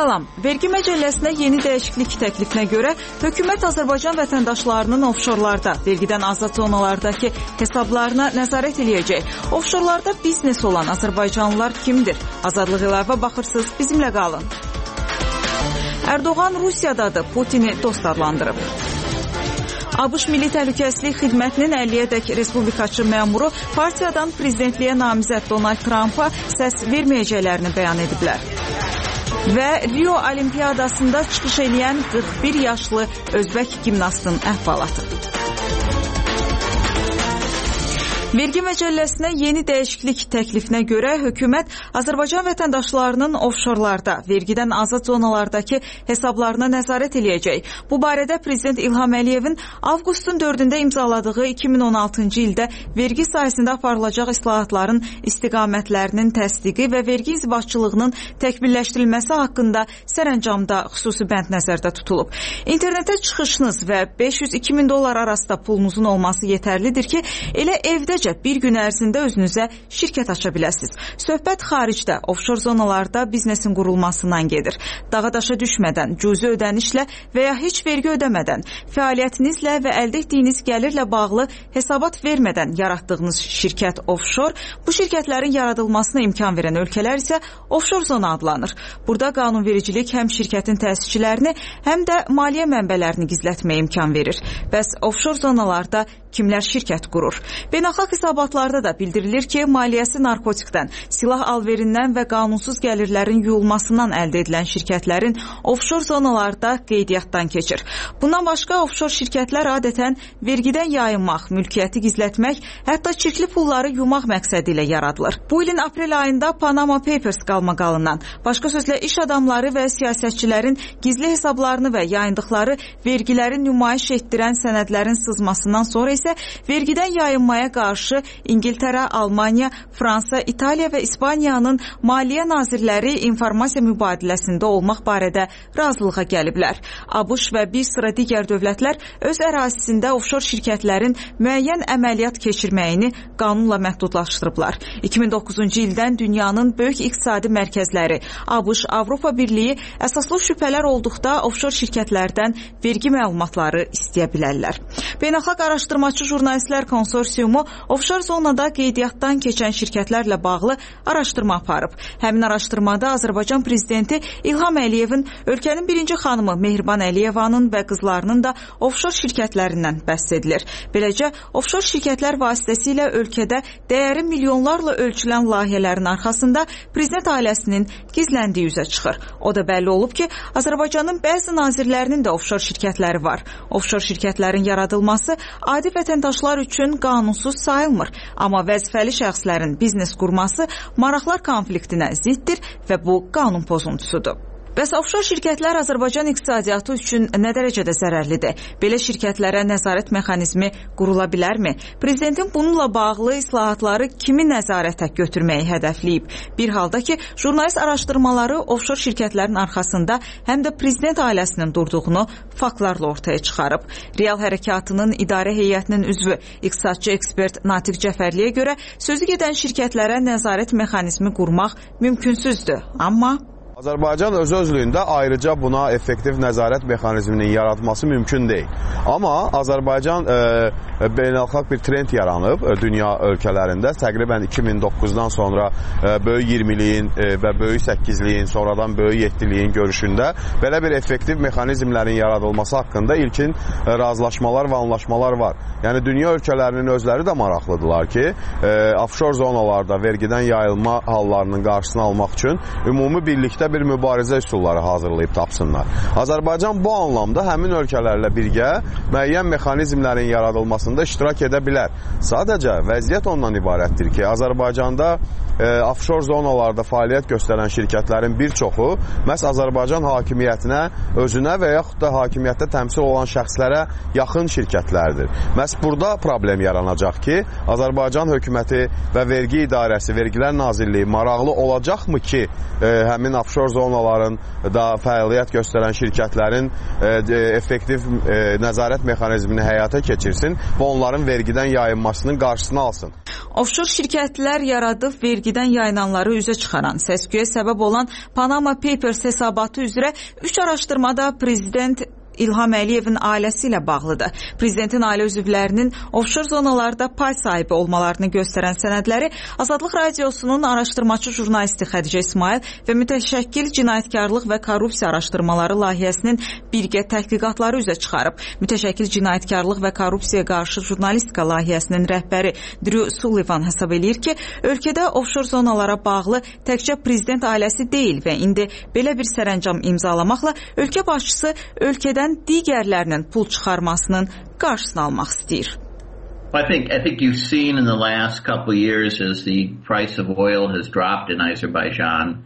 Salam, vergi məcəlləsinə yeni dəyişiklik təklifinə görə hökumət Azərbaycan vətəndaşlarının ofşorlarda, vergidən azad zonalardakı hesablarına nəzarət eləyəcək. Ofşorlarda biznes olan Azərbaycanlılar kimdir? Azadlıq İlava baxırsınız, bizimlə qalın. Erdoğan Rusiyadadır, Putini dost adlandırıb. ABŞ Milli Təhlükəsizlik Xidmətinin 50-yədək respublikaçı məmuru partiyadan prezidentliyə namizəd Donald Trumpa səs verməyəcəklərini bəyan ediblər. Və Rio Olimpiyadasında çıxış edən 41 yaşlı özbək gimnastın əhvalatı. Vergi məcəlləsinə yeni dəyişiklik təklifinə görə hökumət Azərbaycan vətəndaşlarının ofşorlarda, vergidən azad zonalardakı hesablarına nəzarət eləyəcək. Bu barədə Prezident İlham Əliyevin avqustun 4-də imzaladığı 2016-cı ildə vergi sahəsində aparılacaq islahatların istiqamətlərinin təsdiqi və vergi inzibatçılığının təkmilləşdirilməsi haqqında sərəncamda xüsusi bənd nəzərdə tutulub. İnternetə çıxışınız və $500-2000 arasında pulunuzun olması yetərlidir ki, elə evdə bir gün ərzində özünüzə şirkət aça biləsiniz. Söhbət xaricdə, ofşor zonalarda biznesin qurulmasından gedir. Dağa daşa düşmədən, cüzi ödənişlə və ya heç vergi ödəmədən, fəaliyyətinizlə və əldə etdiyiniz gəlirlə bağlı hesabat vermədən yaratdığınız şirkət ofşor, bu şirkətlərin yaradılmasına imkan verən ölkələr isə ofşor zona adlanır. Burada qanunvericilik həm şirkətin təsisçilərini, həm də maliyyə mənbələrini gizlətməyə imkan verir. Bəs ofşor zonalarda kimlər şirkət qurur? Beynəlxalq hesabatlarda da bildirilir ki, maliyyəsi narkotikdən, silah alverindən və qanunsuz gəlirlərin yuyulmasından əldə edilən şirkətlərin ofşor zonalarda qeydiyyatdan keçir. Bundan başqa ofşor şirkətlər adətən vergidən yayınmaq, mülkiyyəti gizlətmək, hətta çirkli pulları yumaq məqsədi ilə yaradılır. Bu ilin aprel ayında Panama Papers qalmaqalından, başqa sözlə iş adamları və siyasətçilərin gizli hesablarını və yayındıqları vergiləri nümayiş etdirən sənədlərin sızmasından sonra isə vergidən yayınmaya qarşı İngiltərə, Almaniya, Fransa, İtaliya və İspaniyanın maliyyə nazirləri informasiya mübadiləsində olmaq barədə razılığa gəliblər. ABŞ və bir sıra digər dövlətlər öz ərazisində ofşor şirkətlərin müəyyən əməliyyat keçirməyini qanunla məhdudlaşdırıblar. 2009-cu ildən dünyanın böyük iqtisadi mərkəzləri, ABŞ, Avropa Birliyi əsaslı şübhələr olduqda ofşor şirkətlərdən vergi məlumatları istəyə bilərlər. Beynəlxalq Araşdırmacı Jurnalistlər Konsorsiumu ofşor zonada qeydiyyatdan keçən şirkətlərlə bağlı araşdırma aparıb. Həmin araşdırmada Azərbaycan Prezidenti İlham Əliyevin, ölkənin birinci xanımı Mehriban Əliyevanın və qızlarının da ofşor şirkətlərindən bəhs edilir. Beləcə, ofşor şirkətlər vasitəsilə ölkədə dəyəri milyonlarla ölçülən layihələrin arxasında prezident ailəsinin gizləndiyi üzə çıxır. O da bəlli olub ki, Azərbaycanın bəzi nazirlərinin də ofşor şirkətləri var. Ofşor şirkətlərin yaradılması adi vətəndaşlar üçün qanunsuz sayılmır. Amma vəzifəli şəxslərin biznes qurması maraqlar konfliktinə ziddir və bu qanun pozuntusudur. Bəs ofşor şirkətlər Azərbaycan iqtisadiyyatı üçün nə dərəcədə zərərlidir? Belə şirkətlərə nəzarət mexanizmi qurula bilərmi? Prezidentin bununla bağlı islahatları kimi nəzarətə götürməyi hədəfləyib? Bir halda ki, jurnalist araşdırmaları ofşor şirkətlərin arxasında həm də prezident ailəsinin durduğunu faktlarla ortaya çıxarıb. Real Hərəkatının idarə heyətinin üzvü, iqtisadçı ekspert Natiq Cəfərliyə görə sözü gedən şirkətlərə nəzarət mexanizmi qurmaq mümkünsüzdür. Amma Azərbaycan öz-özlüyündə ayrıca buna effektiv nəzarət mexanizminin yaratması mümkün deyil. Amma Azərbaycan beynəlxalq bir trend yaranıb dünya ölkələrində. Təqribən 2009-dan sonra böyük 20-liyin və böyük 8-liyin, sonradan böyük 7-liyin görüşündə belə bir effektiv mexanizmlərin yaradılması haqqında ilkin razılaşmalar və anlaşmalar var. Yəni, dünya ölkələrinin özləri də maraqlıdırlar ki, ofşor zonalarda vergidən yayılma hallarının qarşısını almaq üçün ümumi birlikdə bir mübarizə üsulları hazırlayıb tapsınlar. Azərbaycan bu anlamda həmin ölkələrlə birgə müəyyən mexanizmlərin yaradılmasında iştirak edə bilər. Sadəcə vəziyyət ondan ibarətdir ki, Azərbaycanda ofşor zonalarda fəaliyyət göstərən şirkətlərin bir çoxu məhz Azərbaycan hakimiyyətinə, özünə və yaxud da hakimiyyətdə təmsil olan şəxslərə yaxın şirkətlərdir. Məhz burada problem yaranacaq ki, Azərbaycan hökuməti və vergi idarəsi, Vergilər Nazirliyi maraqlı olacaqmı ki, həmin ofşor offshore zonaların da fəaliyyət göstərən şirkətlərin effektiv nəzarət mexanizmini həyata keçirsin və onların vergidən yayınmasının qarşısını alsın. Offshore şirkətlər yaradıb vergidən yayınanları üzə çıxaran, səs-küyə səbəb olan Panama Papers hesabatı üzrə 3 araşdırma da Prezident İlham Əliyevin ailəsi ilə bağlıdır. Prezidentin ailə üzvlərinin offshore zonalarda pay sahibi olmalarını göstərən sənədləri Azadlıq Radiosunun araşdırmacı jurnalisti Xədicə İsmail və mütəşəkkil cinayətkarlıq və korrupsiya araşdırmaları layihəsinin birgə təhqiqatları üzə çıxarıb. Mütəşəkkil cinayətkarlıq və korrupsiyaya qarşı jurnalistika layihəsinin rəhbəri Drew Sullivan hesab edir ki, ölkədə offshore zonalara bağlı təkcə prezident ailəsi deyil və indi belə bir sərəncam imzalamaqla ölkə başçısı ölkədən digərlərinin pul çıxarmasının qarşısını almaq istəyir. I think you've seen in the last couple of years as the price of oil has dropped in Azerbaijan.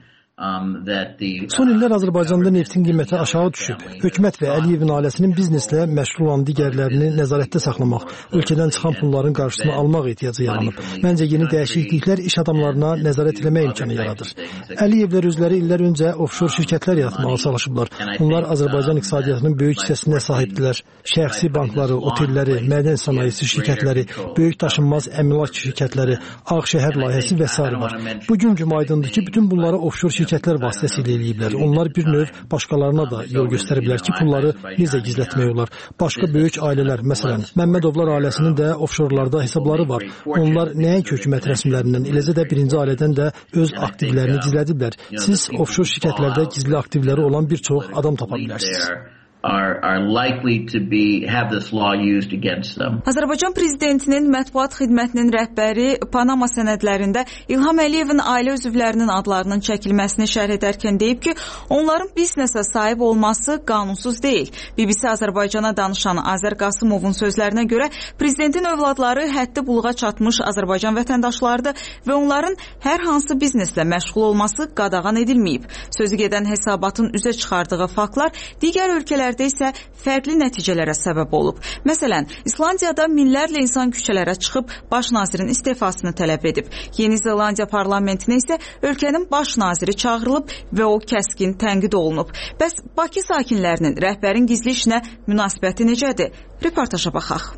Son illər Azərbaycanda neftin qiyməti aşağı düşüb. Hökumət və Əliyevin ailəsinin bizneslə məşğul olan digərlərini nəzarətdə saxlamaq, ölkədən çıxan pulların qarşısını almaq ehtiyacı yaranıb. Məncə yeni dəyişikliklər iş adamlarına nəzarət etmə imkanı yaradır. Əliyevlər özləri illər öncə offshore şirkətlər yaratmağa çalışıblar. Onlar Azərbaycan iqtisadiyyatının böyük hissəsinə sahibdilər. Şəxsi bankları, otelləri, mədən sənayesi şirkətləri, böyük daşınmaz əmlak şirkətləri, Ağşəhər layihəsi və s. var. Bugün gün aydındır ki, bütün bunları offshore şirkətlər vasitəsilə eləyiblər. Onlar bir növ başqalarına da yol göstəriblər ki, pulları necə gizlətmək olar. Başqa böyük ailələr, məsələn, Məmmədovlar ailəsinin də offshorlarda hesabları var. Onlar nəinki hökumət rəsmilərindən, eləcə də birinci ailədən də öz aktivlərini gizlədiblər. Siz offshore şirkətlərdə gizli aktivləri olan bir çox adam tapa bilərsiniz. Are likely to have this law used against them. Azərbaycan prezidentinin mətbuat xidmətinin rəhbəri Panama sənədlərində İlham Əliyevin ailə üzvlərinin adlarının çəkilməsini şərh edərkən deyib ki, onların biznesə sahib olması qanunsuz deyil. BBC Azərbaycana danışan Azər Qasımovun sözlərinə görə prezidentin övladları həddi buluğa çatmış Azərbaycan vətəndaşlarıdır və onların hər hansı bizneslə məşğul olması qadağan edilməyib. Sözü gedən hesabatın üzə çıxardığı faktlar digər ölkələr isə fərqli nəticələrə səbəb olub. Məsələn, İslandiyada minlərlə insan küçələrə çıxıb baş nazirin istefasını tələb edib. Yeni Zelandiya parlamentinə isə ölkənin baş naziri çağırılıb və o kəskin tənqid olunub. Bəs Bakı sakinlərinin rəhbərin gizli işinə münasibəti necədir? Reportaja baxaq.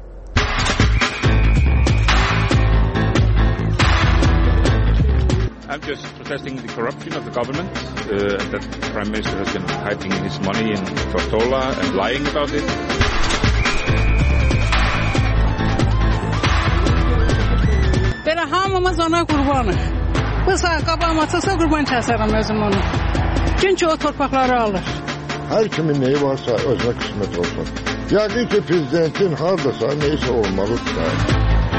I'm just protesting the corruption of the government, that the Prime Minister has been hiding his money in Tortola and lying about it. Belə hamımız ona qurbanıq. Bu saat qabağıma çıxsa qurban kəsərəm özüm onu. Çünki o torpaqları alır. Hər kimin neyi varsa özünə qismət olsun. Yəqin ki, prezidentin hardasa neysə olmalıdır.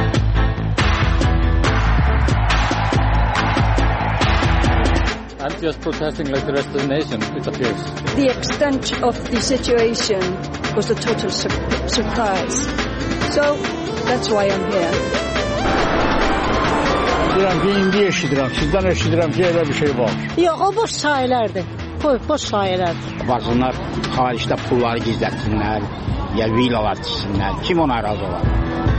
I'm just protesting like the rest of the nation, it appears. The extent of the situation was a total surprise. So, that's why I'm here. Deyirəm ki, indi eşidirəm, sizdən eşidirəm ki, elə bir şey var. Yox, o boş sayılardır. Boş sayılardır. Varsınlar, xaricdə pulları gizlətsinlər, ya villalar tiksinlər. Kim ona razı olar?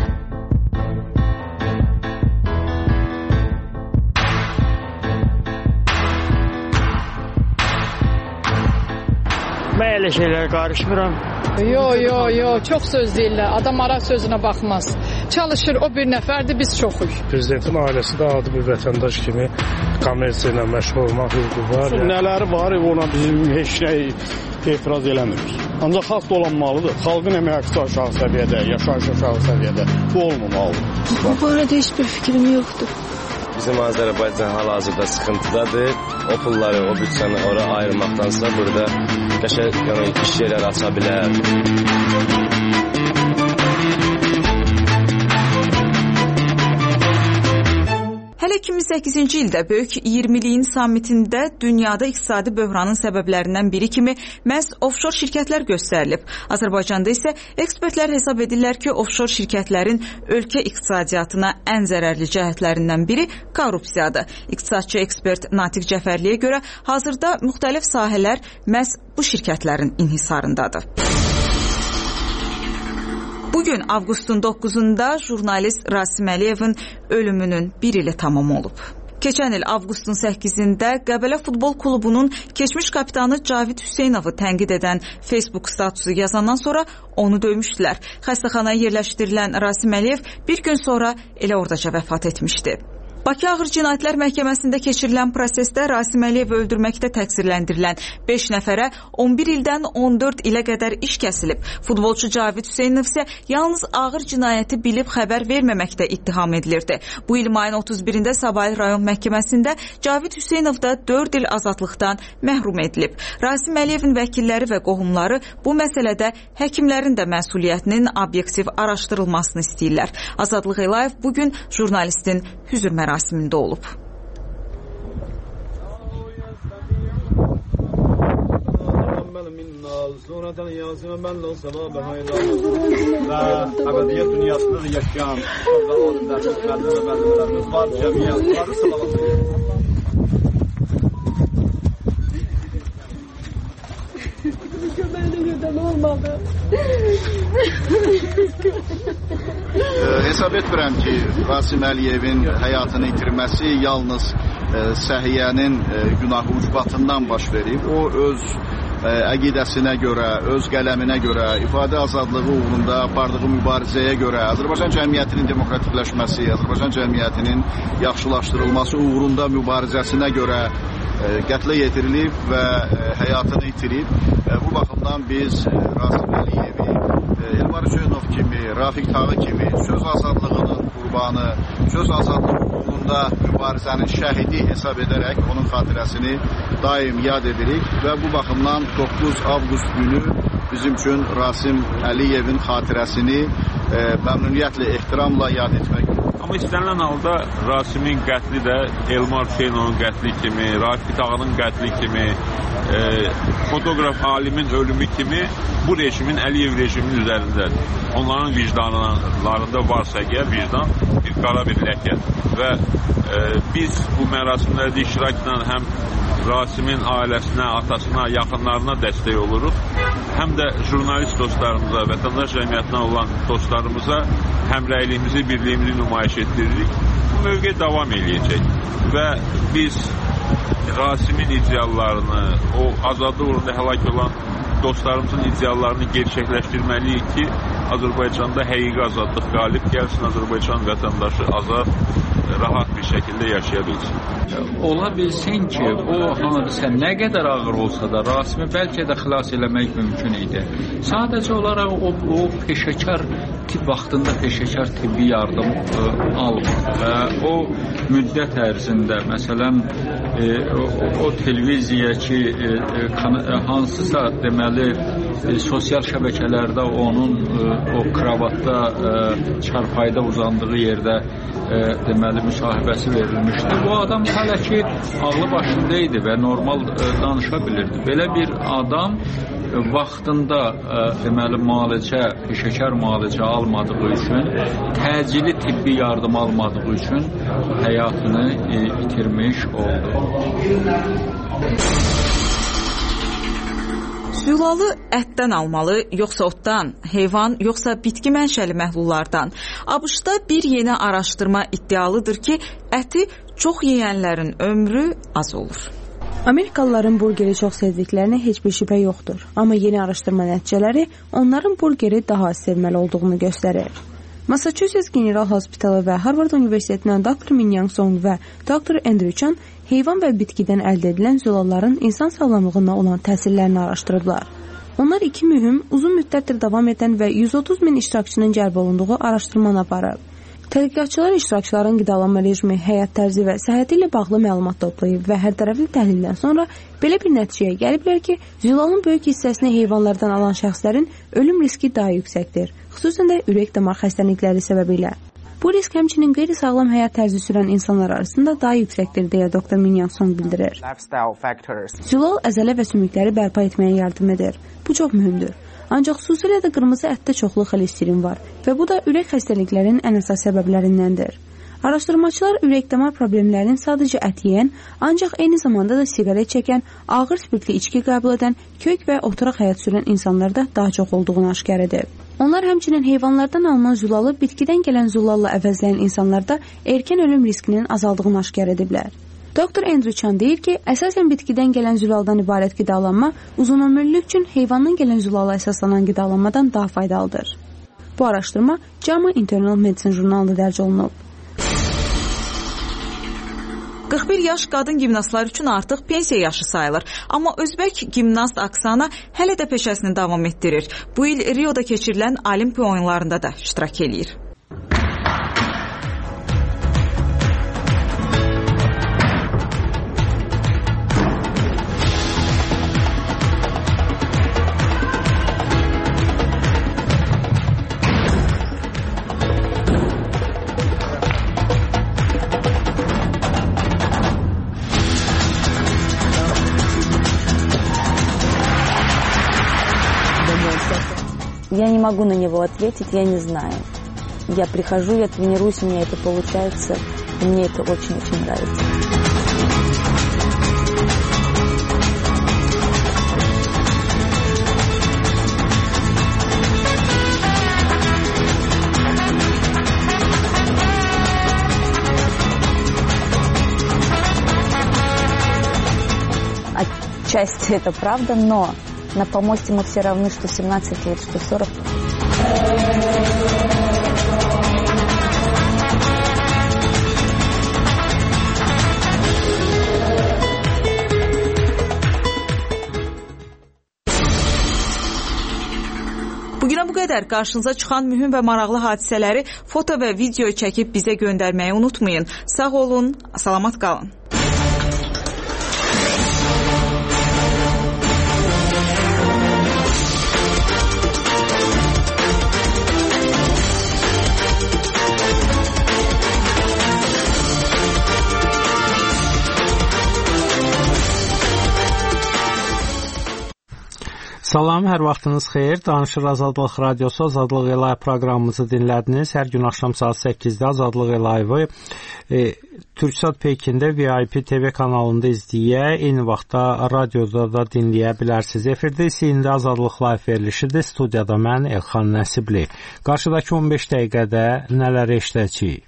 Mən elə şeylərə qarışmıram. Yox, çox söz deyirlər. Adam ara sözünə baxmaz. Çalışır, o bir nəfərdir, biz çoxuq. Prezidentin ailəsi də adi bir vətəndaş kimi kommersiya ilə məşğul olmaq hüququ var. Nələri var, ona bizim heç şey etiraz eləmirik. Ancaq xalq dolanmalıdır. Xalqın əmək haqqı aşağı səviyyədə, yaşayış aşağı səviyyədə. Bu olmamalıdır. Bu barədə heç bir fikrim yoxdur. Bizim Azərbaycan hal-hazırda sıxıntıdadır. O pulları, o bütçəni ora ayırmaqdansa burada qəşəng iş yerləri aça bilər. Hələ 2008-ci ildə Böyük 20'liyin sammitində dünyada iqtisadi böhranın səbəblərindən biri kimi məhz offshore şirkətlər göstərilib. Azərbaycanda isə ekspertlər hesab edirlər ki, offshore şirkətlərin ölkə iqtisadiyyatına ən zərərli cəhətlərindən biri korrupsiyadır. İqtisadçı ekspert Natiq Cəfərliyə görə hazırda müxtəlif sahələr məhz bu şirkətlərin inhisarındadır. Bugün avqustun 9'unda jurnalist Rasim Əliyevin ölümünün 1 ili tamam olub. Keçən il avqustun 8-də Qəbələ Futbol Klubunun keçmiş kapitanı Cavid Hüseynovu tənqid edən Facebook statusu yazandan sonra onu döymüşdülər. Xəstəxanaya yerləşdirilən Rasim Əliyev bir gün sonra elə oradaca vəfat etmişdi. Bakı Ağır Cinayətlər Məhkəməsində keçirilən prosesdə Rasim Əliyevi öldürməkdə təqsirləndirilən 5 nəfərə 11 ildən 14 ilə qədər iş kəsilib. Futbolçu Cavid Hüseynov isə yalnız ağır cinayəti bilib xəbər verməməkdə ittiham edilirdi. Bu il mayın 31-də Sabahil rayon məhkəməsində Cavid Hüseynov da 4 il azadlıqdan məhrum edilib. Rasim Əliyevin vəkilləri və qohumları bu məsələdə həkimlərin də məsuliyyətinin obyektiv araşdırılmasını istəyirlər. Azadlıq Elayev bugün jurnalistin hüzur mərasimində olub. Əbədiyyət dünyasında da yaşayan var, cəmiyyətləri salavat edir. Hesab etmirəm ki, Rasim Əliyevin həyatını itirməsi yalnız səhiyyənin günahı ucbatından baş verib. O öz əqidəsinə görə, öz qələminə görə, ifadə azadlığı uğrunda apardığı mübarizəyə görə, Azərbaycan cəmiyyətinin demokratikləşməsi, Azərbaycan cəmiyyətinin yaxşılaşdırılması uğrunda mübarizəsinə görə qətlə yetirilib və həyatını itirib. Bu baxımdan biz Rasim Əliyevi Elmar Hüseynov kimi, Rafiq Tağı kimi söz azadlığının qurbanı, söz azadlığı uğrunda mübarizənin şəhidi hesab edərək onun xatirəsini daim yad edirik və bu baxımdan 9 avqust günü bizim üçün Rasim Əliyevin xatirəsini məmnuniyyətlə, ehtiramla yad etmək. Amma istənilən halda Rasimin qətli də Elmar Hüseynovun qətli kimi, Rafiq Tağının qətli kimi, fotoqraf alimin ölümü kimi bu rejimin, Əliyev rejiminin üzərində, onların vicdanlarında varsa əgər vicdan bir qara bir ləkədir. Və biz bu mərasimlərdə iştirakla həm Rasimin ailəsinə, atasına, yaxınlarına dəstək oluruq, həm də jurnalist dostlarımıza, vətəndaş cəmiyyətinə olan dostlarımıza həmrəyliyimizi, birliyimizi nümayiş etdiririk. Bu mövqe davam edəcək və biz Rasimin ideallarını, o azadlıq uğrunda həlak olan dostlarımızın ideallarını gerçəkləşdirməliyik ki, Azərbaycanda həqiqi azadlıq qalib gəlsin, Azərbaycan vətəndaşı azad, rahat bir şəkildə yaşaya bilsin. Ola bilsin ki, o hadisə nə qədər ağır olsa da Rasimi bəlkə də xilas eləmək mümkün idi. Sadəcə olaraq o peşəkar vaxtında peşəkar tibbi yardım almadı və o müddət ərzində, məsələn, o televiziya ki, hansısa deməli sosial şəbəkələrdə onun o kravatda, çarpayda uzandığı yerdə deməli müsahibəsi verilmişdi. Bu adam hələ ki ağlı başında idi və normal danışa bilirdi. Belə bir adam vaxtında deməli müalicə, peşəkar müalicə almadığı üçün, təcili tibbi yardım almadığı üçün həyatını itirmiş oldu. Zülalı ətdən almalı, yoxsa otdan, heyvan, yoxsa bitki mənşəli məhlullardan? ABŞ-da bir yeni araşdırma iddialıdır ki, əti çox yeyənlərin ömrü az olur. Amerikalıların burgeri çox sevdiklərinə heç bir şübhə yoxdur. Amma yeni araşdırma nəticələri onların burgeri daha az sevməli olduğunu göstərir. Massachusetts General Hospitalı və Harvard Universitetindən Dr. Min-Yang Song və Dr. Andrew Chan heyvan və bitkidən əldə edilən zülalların insan sağlamlığına olan təsirlərini araşdırıblar. Onlar iki mühüm, uzun müddətdir davam edən və 130 min iştirakçının cəlb olunduğu araşdırmanı aparıb. Tədqiqatçılar iştirakçıların qidalanma rejimi, həyat tərzi və səhhəti ilə bağlı məlumat toplayıb və hər tərəfli təhlildən sonra belə bir nəticəyə gəliblər ki, zülalın böyük hissəsini heyvanlardan alan şəxslərin ölüm riski daha yüksəkdir, xüsusən də ürək-damar xəstəlikləri səbəbilə. Bu risk həmçinin qeyri-sağlam həyat tərzi sürən insanlar arasında daha yüksəkdir, deyə Dr. Min-Yang Song bildirir. Zülal əzələ və sümükləri bərpa etməyə yardım edir. Bu çox mühümdür. Ancaq xüsusilə də qırmızı ətdə çoxlu xolesterin var və bu da ürək xəstəliklərinin ən əsas səbəblərindəndir. Araşdırmaçılar ürək-damar problemlərinin sadəcə ət yeyən, ancaq eyni zamanda da siqaret çəkən, ağır spirtli içki qəbul edən, kök və oturaq həyat sürən insanlarda daha çox olduğunu aşkar edib. Onlar həmçinin heyvanlardan alınan zulalı bitkidən gələn zullalla əvəzləyən insanlarda erkən ölüm riskinin azaldığını aşkar ediblər. Dr. Andrew Chan deyir ki, əsasən bitkidən gələn zulaldan ibarət qidalanma uzunömürlülük üçün heyvandan gələn zulala əsaslanan qidalanmadan daha faydalıdır. Bu araşdırma JAMA Internal Medicine jurnalında dərc olunub. 41 yaş qadın gimnastlar üçün artıq pensiya yaşı sayılır. Amma özbək gimnast Aksana hələ də peşəsini davam etdirir. Bu il Rio'da keçirilən Olimpiya oyunlarında da iştirak edir. Я не могу на него ответить, я не знаю. Я прихожу, я тренируюсь, у меня это получается, и мне это очень-очень нравится. Отчасти это правда, но на помосте мы все равны, что 17 лет, что 40. Bugünə bu qədər. Qarşınıza çıxan mühüm və maraqlı hadisələri foto və video çəkib bizə göndərməyi unutmayın. Sağ olun, salamat qalın. Salam, hər vaxtınız xeyir. Danışır Azadlıq Radiosu, Azadlıq Live proqramımızı dinlədiniz. Hər gün axşam saat 8-də Azadlıq Live-ı Türksat Pekində VIP TV kanalında izləyə, eyni vaxtda radioda da dinləyə bilərsiniz. Efirdə isə indi Azadlıq Live verilişidir. Studiyada mən Elxan Nəsibli. Qarşıdakı 15 dəqiqədə nələr eşidəcəyik?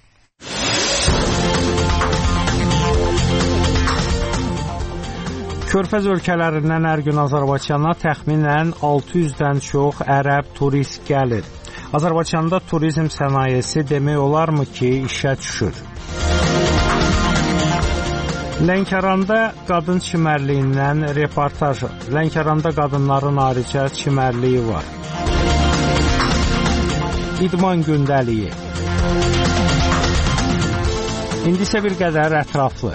Körfəz ölkələrindən hər gün Azərbaycana təxminən 600-dən çox ərəb turist gəlir. Azərbaycanda turizm sənayesi demək olarmı ki, işə düşür. Lənkəranda qadın çimərliyindən reportaj. Lənkəranda qadınların ayrıca çimərliyi var. İdman gündəliyi. İndi isə bir qədər ətraflı.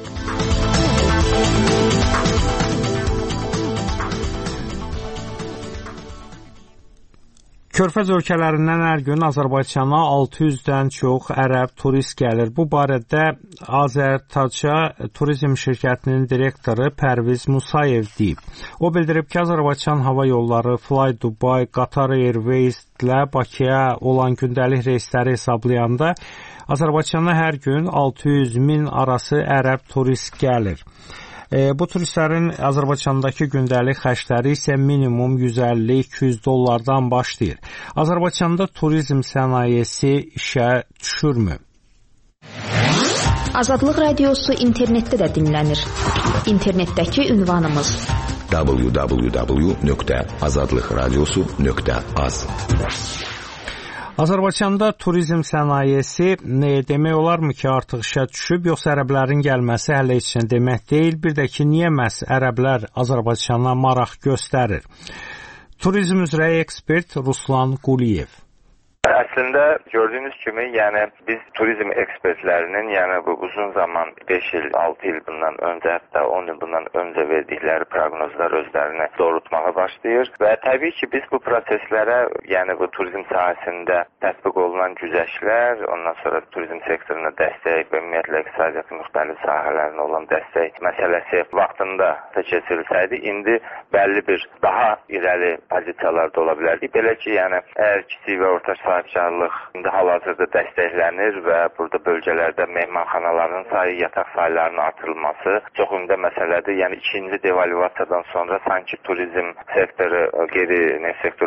Körfəz ölkələrindən hər gün Azərbaycana 600-dən çox ərəb turist gəlir. Bu barədə Azərtaca turizm şirkətinin direktoru Pərviz Musayev deyib. O bildirib ki, Azərbaycan hava yolları Fly Dubai, Qatar Airways ilə Bakıya olan gündəlik reysləri hesablayanda Azərbaycana hər gün 600-1000 arası ərəb turist gəlir. Bu turistlərin Azərbaycandakı gündəlik xərcləri isə minimum 150-200 dollardan başlayır. Azərbaycanda turizm sənayesi işə düşürmü? Azadlıq Radiosu internetdə də dinlənir. İnternetdəki ünvanımız www.azadlıqradiosu.az. Azərbaycanda turizm sənayesi demək olarmı ki, artıq işə düşüb, yoxsa ərəblərin gəlməsi hələ heç nə demək deyil. Bir də ki, niyə məhz ərəblər Azərbaycana maraq göstərir? Turizm üzrə ekspert Ruslan Quliyev. Əslində gördüyünüz kimi, yəni biz turizm ekspertlərinin, yəni bu uzun zaman 5 il, 6 il bundan öncə, hətta 10 il bundan öncə verdikləri proqnozlar özlərini doğrultmağa başlayır və təbii ki, biz bu proseslərə, yəni bu turizm sahəsində tətbiq olunan güzəştlər, ondan sonra turizm sektoruna dəstək və ümumiyyətlə iqtisadiyyatın müxtəlif sahələrinə olan dəstək məsələsi vaxtında keçirilsəydi, indi bəlli bir daha irəli pozisiyalarda ola bilərdik. Belə ki, yəni əgər kiçik və orta sahibkarlıq indi hal-hazırda dəstəklənir və burada bölgələrdə mehmanxanaların sayı, yataq saylarının artırılması çox ümdə məsələdir. Yəni ikinci devalvasiyadan sonra sanki turizm sektoru, qeyri-neft sektorunun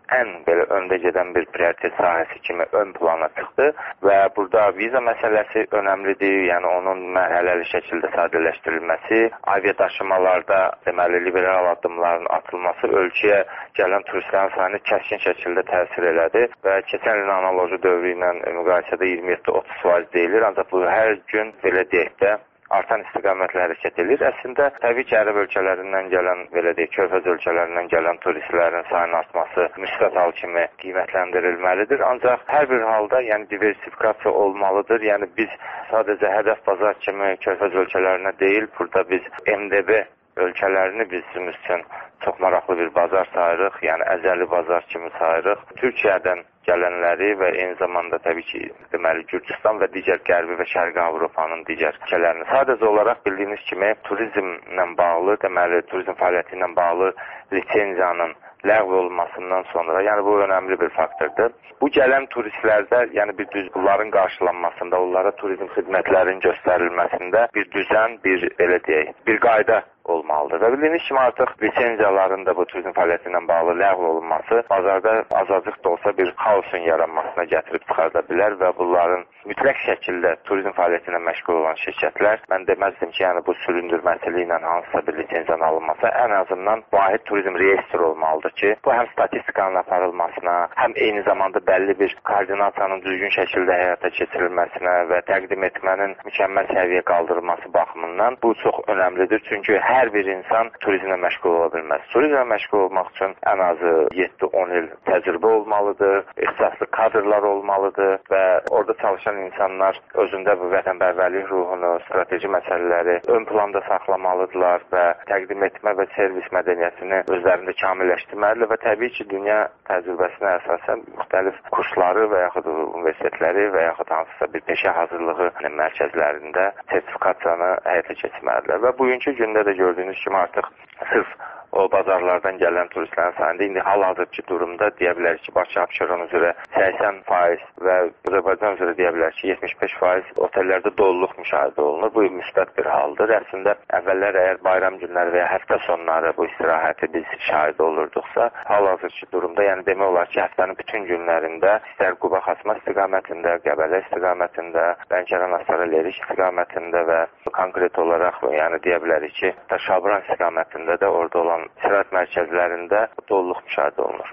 ən belə öndə gedən bir prioritet sahəsi kimi ön plana çıxdı və burada viza məsələsi önəmlidir. Yəni onun mərhələli şəkildə sadələşdirilməsi, aviadaşımalarda deməli liberal addımların atılması ölkəyə gələn turistlərin sayını kəskin şəkildə təsir elədi və keçən ilin analoji dövrü ilə müqayisədə 27-30% deyilir. Ancaq bu hər gün belə deyək də artan istiqamətlə hərəkət edir. Əslində, təbii ki, ərəb ölkələrindən gələn, belə deyək, körfəz ölkələrindən gələn turistlərin sayının artması müsbət hal kimi qiymətləndirilməlidir. Ancaq hər bir halda, yəni diversifikasiya olmalıdır. Yəni biz sadəcə hədəf bazar kimi körfəz ölkələrinə deyil, burada biz MDB ölkələrini bizim üçün çox maraqlı bir bazar sayırıq, yəni əzəli bazar kimi sayırıq. Türkiyədən gələnləri və eyni zamanda təbii ki, deməli Gürcüstan və digər Qərbi və Şərqi Avropanın digər ölkələrini. Sadəcə olaraq bildiyiniz kimi turizmlə bağlı, deməli turizm fəaliyyəti ilə bağlı lisenziyanın ləğv olunmasından sonra, yəni bu önəmli bir faktordur. Bu gələn turistlərdə, yəni bir bunların qarşılanmasında, onlara turizm xidmətlərinin göstərilməsində bir düzən, bir belə deyək, bir qayda olmalıdır. Və bildiyiniz kimi artıq lisenziyaların da bu turizm fəaliyyəti ilə bağlı ləğv olunması bazarda azacıq da olsa bir xaosun yaranmasına gətirib çıxarda bilər və bunların mütləq şəkildə turizm fəaliyyəti ilə məşğul olan şirkətlər, mən deməzdim ki, yəni bu süründürməsili ilə hansısa bir lisenziyanın alınması ən azından vahid turizm reyestri olmalıdır ki, bu həm statistikanın aparılmasına, həm eyni zamanda bəlli bir koordinasiyanın düzgün şəkildə həyata keçirilməsinə və təqdim etmənin mükəmməl səviyyə qaldırılması baxımından bu çox önəmlidir. Çünki hər bir insan turizmlə məşğul ola bilməz. Turizmlə məşğul olmaq üçün ən azı 7-10 il təcrübə olmalıdır, ixtisaslı kadrlar olmalıdır və orada çalışan insanlar özündə bu vətənpərvərlik ruhunu, strateji məsələləri ön planda saxlamalıdırlar və təqdim etmə və servis mədəniyyətini özlərində kamilləşdirməlidir və təbii ki, dünya təcrübəsinə əsasən müxtəlif kursları və yaxud universitetləri və yaxud hansısa bir peşə hazırlığı mərkəzlərində sertifikasiyanı həyata keçirməlidirlər və bugünkü gündə də gördüyünüz kimi artıq sırf o bazarlardan gələn turistlərin sayında indi hal-hazırki durumda deyə bilərik ki, Bakı, Abşeron üzrə 80% və Azərbaycan üzrə deyə bilərik ki, 75% otellərdə doluluq müşahidə olunur. Bu müsbət bir haldır. Əslində əvvəllər əgər bayram günləri və ya həftə sonları bu istirahəti biz şahid olurduqsa, hal-hazırki durumda, yəni demək olar ki, həftənin bütün günlərində istər Quba Xasma istiqamətində, Qəbələ istiqamətində, Lənkəran Astara Lerik istiqamətində və konkret olaraq, yəni deyə bilərik ki, Şabran istiqamətində də orada olan istirahət mərkəzlərində doluluq müşahidə olunur.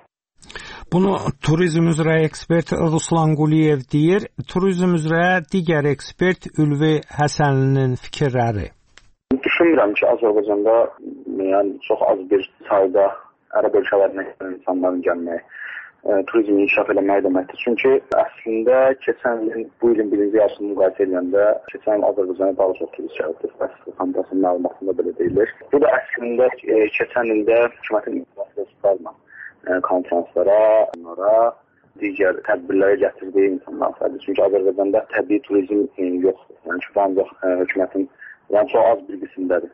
Bunu turizm üzrə ekspert Ruslan Quliyev deyir. Turizm üzrə digər ekspert Ülvi Həsənlinin fikirləri. Düşünmürəm ki, Azərbaycanda yəni çox az bir sayda ərəb ölkələrinə insanların gəlməyi turizmi inkişaf eləməyi deməkdir. Çünki əslində keçən ilin, bu ilin birinci yarısını müqayisə edəndə keçən il Azərbaycana daha çox turist gəldi. Komitəsinin məlumatında belə deyilir. Bu da əslində keçən ildə hökumətin resurslarla konferanslara, onlara, digər tədbirlərə gətirdiyi insanlar saydı. Çünki Azərbaycanda təbii turizm yoxdur. Yəni ki, ancaq hökumətin çox az bir qismdədir.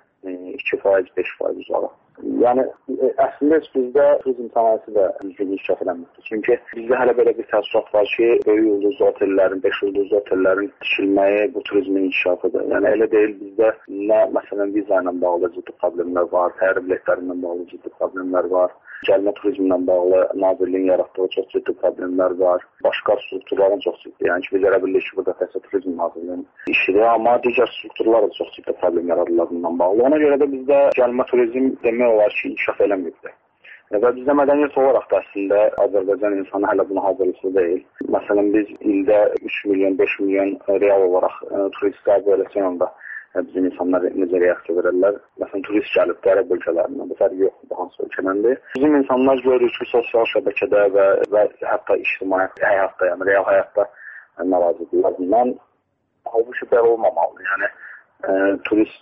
2%, 5% uzağı. Yəni əslində bizdə turizm sənayesi də düzgün inkişaf eləməkdir. Çünki bizdə hələ belə bir təəssürat var ki, böyük ulduzlu otellərin, 5 ulduzlu otellərin tikilməyi bu turizmin inkişafıdır. Yəni elə deyil, bizdə nə məsələn viza ilə bağlı ciddi problemlər var, təyyarə biletləri ilə bağlı ciddi problemlər var. Gəlmə turizmlə bağlı Nazirliyin yaratdığı çox ciddi problemlər var. Başqa strukturların çox ciddi. Yəni ki, biz elə bilirik ki, burada təhsil turizm Nazirliyinin işidir, amma digər strukturlar da çox ciddi problem yaradırlar bundan bağlı. Ona görə də bizdə gəlmə turizm demək olar ki, inkişaf eləməyibdir. Və bizdə mədəniyyət olaraq da əslində Azərbaycan insanı hələ buna hazırlıqlı deyil. Məsələn, biz ildə 3 milyon, 5 milyon real olaraq turist qəbul eləsək onda bizim insanlar necə reaksiya verərlər. Məsələn, turist gəlib qərb ölkələrindən, bu fərqi yoxdur, bu hansı ölkədəndir. Bizim insanlar görürük ki, sosial şəbəkədə və hətta ictimai həyatda, yəni real həyatda narazıdırlar bundan. Halbuki belə olmamalıdır. Yəni, turist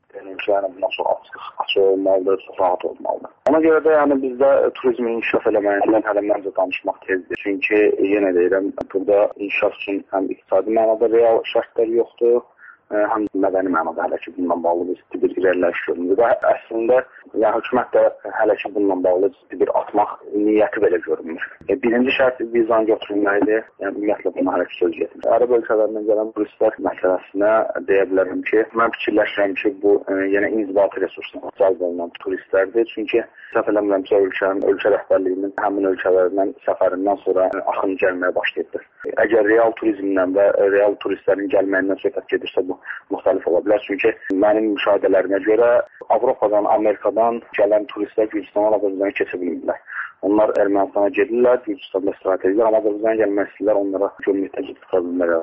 bundan çox açıq olmalıdır, çox rahat olmalıdır. Ona görə də yəni, bizdə turizmin inkişaf eləməyindən hələ məncə danışmaq tezdir. Çünki yenə deyirəm, burada inkişaf üçün həm iqtisadi mənada real şərtlər yoxdur, həm mədəni mənada hələ ki, bundan bağlı ciddi bir irəliləyiş görünür. Və əslində hökumət də hələ ki bununla bağlı ciddi bir atmaq niyyəti belə görünmür. Birinci şərt vizanı götürülməlidir. Yəni ümumiyyətlə buna hələ ki söz getir. Ərəb ölkələrindən gələn turistlər məsələsinə deyə bilərəm ki, mən fikirləşirəm ki, bu yenə inzibati resursuna cəlb olunan turistlərdir. Çünki səhv eləmirəmsə ölkə rəhbərliyinin həmin ölkələrdən səfərindən sonra axın gəlməyə başlayıbdır. Əgər real turizmdən və real turistlərin gəlməyindən söhbət gedirsə bu müxtəlif ola bilər. Çünki mənim müşahidələrimə görə Avropadan, Amerikadan gələn turistlər Gürcüstana, Azərbaycana keçə bilmirlər. Onlar Ermənistana gedirlər, Gürcüstanda istirahət edirlər, amma Azərbaycana gəlmək istəyirlər, onlara gömrükdə gedib tura bilmirlər.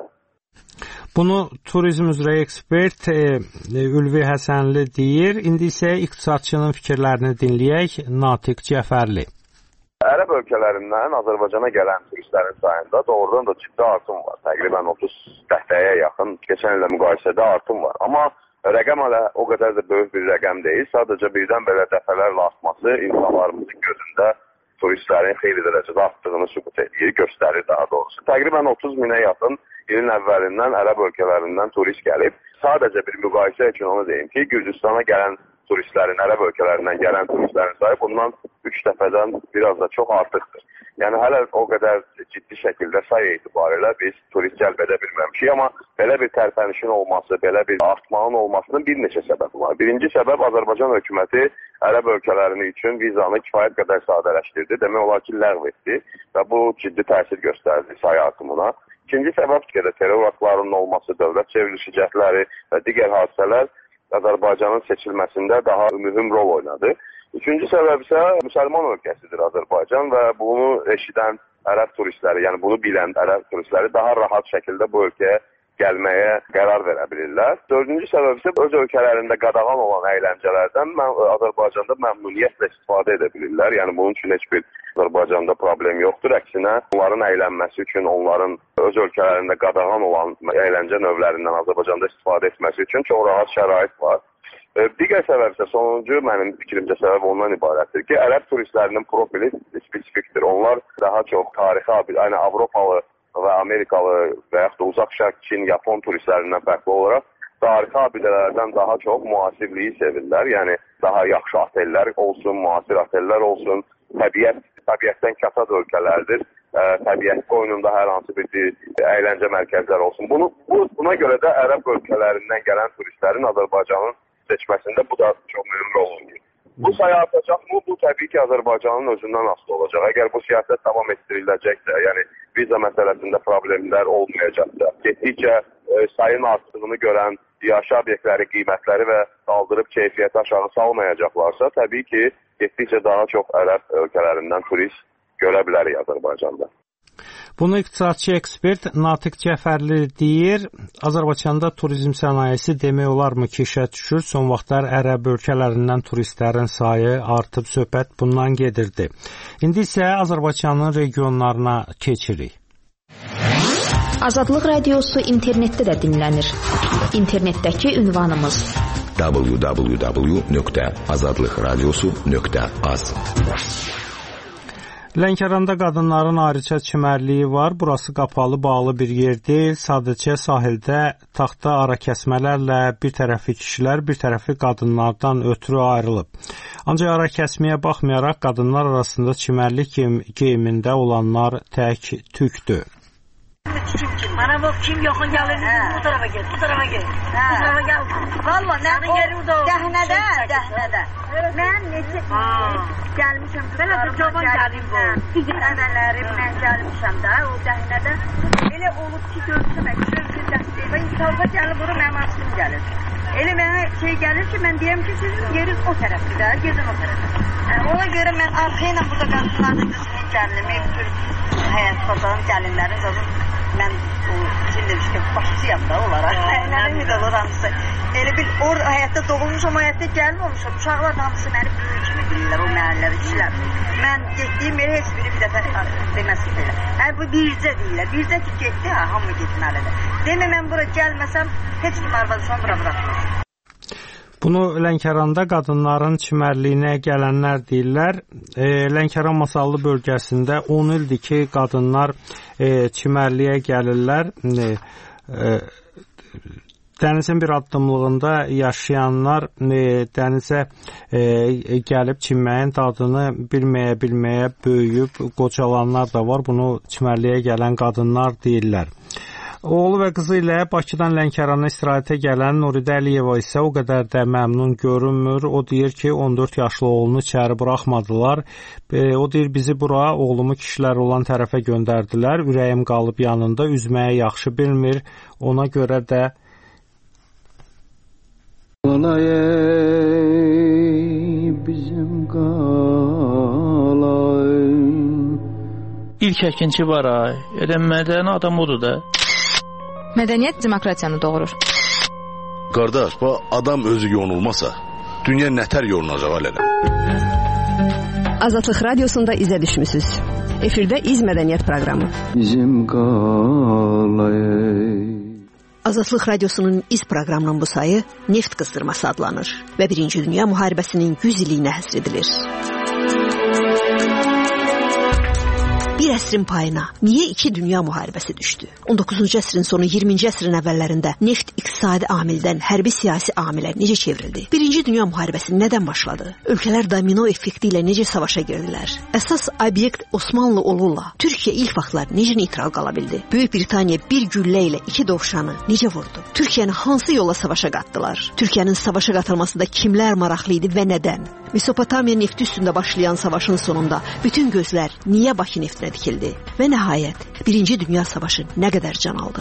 Bunu turizm üzrə ekspert Ülvi Həsənli deyir. İndi isə iqtisadçının fikirlərini dinləyək. Natiq Cəfərli. Ərəb ölkələrindən Azərbaycana gələn turistlərin sayında doğrudan da ciddi artım var. Təqribən 30%-yə yaxın keçən illə müqayisədə artım var. Amma rəqəm hələ o qədər də böyük bir rəqəm deyil. Sadəcə birdən belə dəfələrlə artması insanlarımızın gözündə turistlərin xeyli dərəcədə artdığını sübut edir, göstərir daha doğrusu. Təqribən 30 minə yaxın ilin əvvəlindən Ərəb ölkələrindən turist gəlib. Sadəcə bir müqayisə üçün onu deyim ki, Gürcüstana gələn turistlərin, Ərəb ölkələrindən gələn turistlərin sayı bundan 3 dəfədən biraz da çox artıqdır. Yəni hələ o qədər ciddi şəkildə sayı etibarilə biz turist cəlb edə bilməmişik, amma belə bir tərpənişin olması, belə bir artmanın olmasının bir neçə səbəbi var. Birinci səbəb Azərbaycan hökuməti Ərəb ölkələrini üçün vizanı kifayət qədər sadələşdirdi, demək olar ki, ləğv etdi və bu ciddi təsir göstərdi sayı artımına. İkinci səbəb ki, terror aktlarının olması, dövlət çevrilişi cəhdləri və digər hadisələr Azərbaycanın seçilməsində daha mühüm rol oynadı. Üçüncü səbəb isə müsəlman ölkəsidir Azərbaycan və bunu eşidən ərəb turistləri, yəni bunu bilən ərəb turistləri daha rahat şəkildə bu ölkəyə gəlməyə qərar verə bilirlər. Dördüncü səbəb isə öz ölkələrində qadağan olan əyləncələrdən Azərbaycanda məmnuniyyətlə istifadə edə bilirlər. Yəni bunun üçün heç bir Azərbaycanda problem yoxdur. Əksinə onların əylənməsi üçün, onların öz ölkələrində qadağan olan əyləncə növlərindən Azərbaycanda istifadə etməsi üçün çox rahat şərait var. Digər səbəb isə sonuncu mənim fikrimcə səbəb ondan ibarətdir ki, ərəb turistlərinin profili spesifikdir. Onlar daha çox tarixi, yəni Avropalı və Amerikalı və yaxud da uzaq şərq, Çin, Yapon turistlərindən fərqli olaraq tarixi abidələrdən daha çox müasirliyi sevirlər. Yəni daha yaxşı otellər olsun, müasir otellər olsun, təbiətdən kasad ölkələrdir. Təbiət qoynunda hər hansı bir əyləncə mərkəzləri olsun. Buna görə də ərəb ölkələrindən gələn turistlərin Azərbaycanın seçməsində bu da çox mühüm rol oynayır. Bu sayı artacaqmı? Bu təbii ki, Azərbaycanın özündən asılı olacaq. Əgər bu siyasət davam etdiriləcəksə, yəni viza məsələsində problemlər olmayacaqsa, getdikcə sayın artdığını görən yaşa obyektləri, qiymətləri və qaldırıb keyfiyyəti aşağı salmayacaqlarsa, təbii ki, getdikcə daha çox ərəb ölkələrindən turist görə bilərik Azərbaycanda. Bunu iqtisadçı ekspert Natiq Cəfərli deyir. Azərbaycanda turizm sənayesi demək olarmı ki, işə düşür. Son vaxtlar ərəb ölkələrindən turistlərin sayı artıb, söhbət bundan gedirdi. İndi isə Azərbaycanın regionlarına keçirik. Azadlıq radiosu internetdə də dinlənir. İnternetdəki ünvanımız www.azadlıqradiosu.az. Lənkəranda qadınların ayrıca çimərliyi var. Burası qapalı, bağlı bir yer deyil. Sadəcə sahildə taxta ara kəsmələrlə bir tərəfi kişilər, bir tərəfi qadınlardan ötürü ayrılıb. Ancaq ara kəsməyə baxmayaraq qadınlar arasında çimərlik geyimində olanlar tək tükdür. Bana bak kim yakın gelir bu tarafa gel, bu tarafa gel. Bu tarafa gel. Valla ne o dəhnədə. Mən necə gəlmişəm. Belə bir cavan gəlim bu. Nəvələrimlə gəlmişəm də o dəhnədə. Elə olub ki görsəm, və inşallah gəlib bura mənim aşkım gəlir. Elə mənə gəlir ki, mən deyəm ki, sizin yeriniz o tərəfdir də, gedin o tərəfə. Ona görə mən arxayla burada qadınlarla qızının gəlimi, həyat bazarın gəlinlərin qazın. Mən o şimdi başçıyam da olaraq. Nərin də olur hamısı. Elə bil o həyatda doğulmuşam, o həyatda gəlməmişəm. Uşaqlar da hamısı məni böyük kimi bilirlər, o məhəllədə kişilər. Mən getdiyim yeri heç biri bir dəfə deməsin belə. Bu bircə deyirlər. Bircə ki getdi, hamı getməlidir. Demə mən bura gəlməsəm, heç kim arvadışan bura bıraxmaz. Bunu Lənkəranda qadınların çimərliyinə gələnlər deyirlər. Lənkəran Masallı bölgəsində 10 ildir ki, qadınlar çimərliyə gəlirlər. dənizin bir addımlığında yaşayanlar dənizə gəlib çimməyin dadını bilməyə böyüyüb qocalanlar da var. Bunu çimərliyə gələn qadınlar deyirlər. Oğlu və qızı ilə Bakıdan Lənkərana istirahətə gələn Nuridə Əliyeva isə o qədər də məmnun görünmür. O deyir ki, 14 yaşlı oğlunu içəri buraxmadılar. O deyir, bizi bura oğlumu kişilər olan tərəfə göndərdilər. Ürəyim qalıb yanında, üzməyə yaxşı bilmir. Ona görə də bizim qalay. İlk əkinçi var ay. Mədəni adam odur da. Mədəniyyət demokratiyanı doğurur. Qardaş, bu adam özü yonulmasa, dünya nətər yolunacaq alələ? Azadlıq Radiosunda izə düşmüsünüz. Efirdə İz Mədəniyyət proqramı. Bizim qalay. Azadlıq Radiosunun İz proqramının bu sayı Neft qızdırması adlanır və 1-ci Dünya müharibəsinin 100 illiyinə həsr edilir. Bir əsrin payına niyə 2 dünya müharibəsi düşdü? 19-cu əsrin sonu 20-ci əsrin əvvəllərində neft iqtisadi amildən hərbi siyasi amilə necə çevrildi? 1-ci dünya müharibəsi nədən başladı? Ölkələr domino effekti ilə necə savaşa girdilər? Əsas obyekt Osmanlı olurla Türkiyə ilk vaxtlar necə neytral qala bildi? Böyük Britaniya bir güllə ilə 2 dovşanı necə vurdu? Türkiyəni hansı yolla savaşa qatdılar? Türkiyənin savaşa qatılmasında kimlər maraqlı idi və nədən? Mesopotamiya nefti üstündə başlayan savaşın sonunda bütün gözlər niyə Bakı neftinə dikildi? Və nəhayət 1-ci Dünya Savaşı nə qədər can aldı?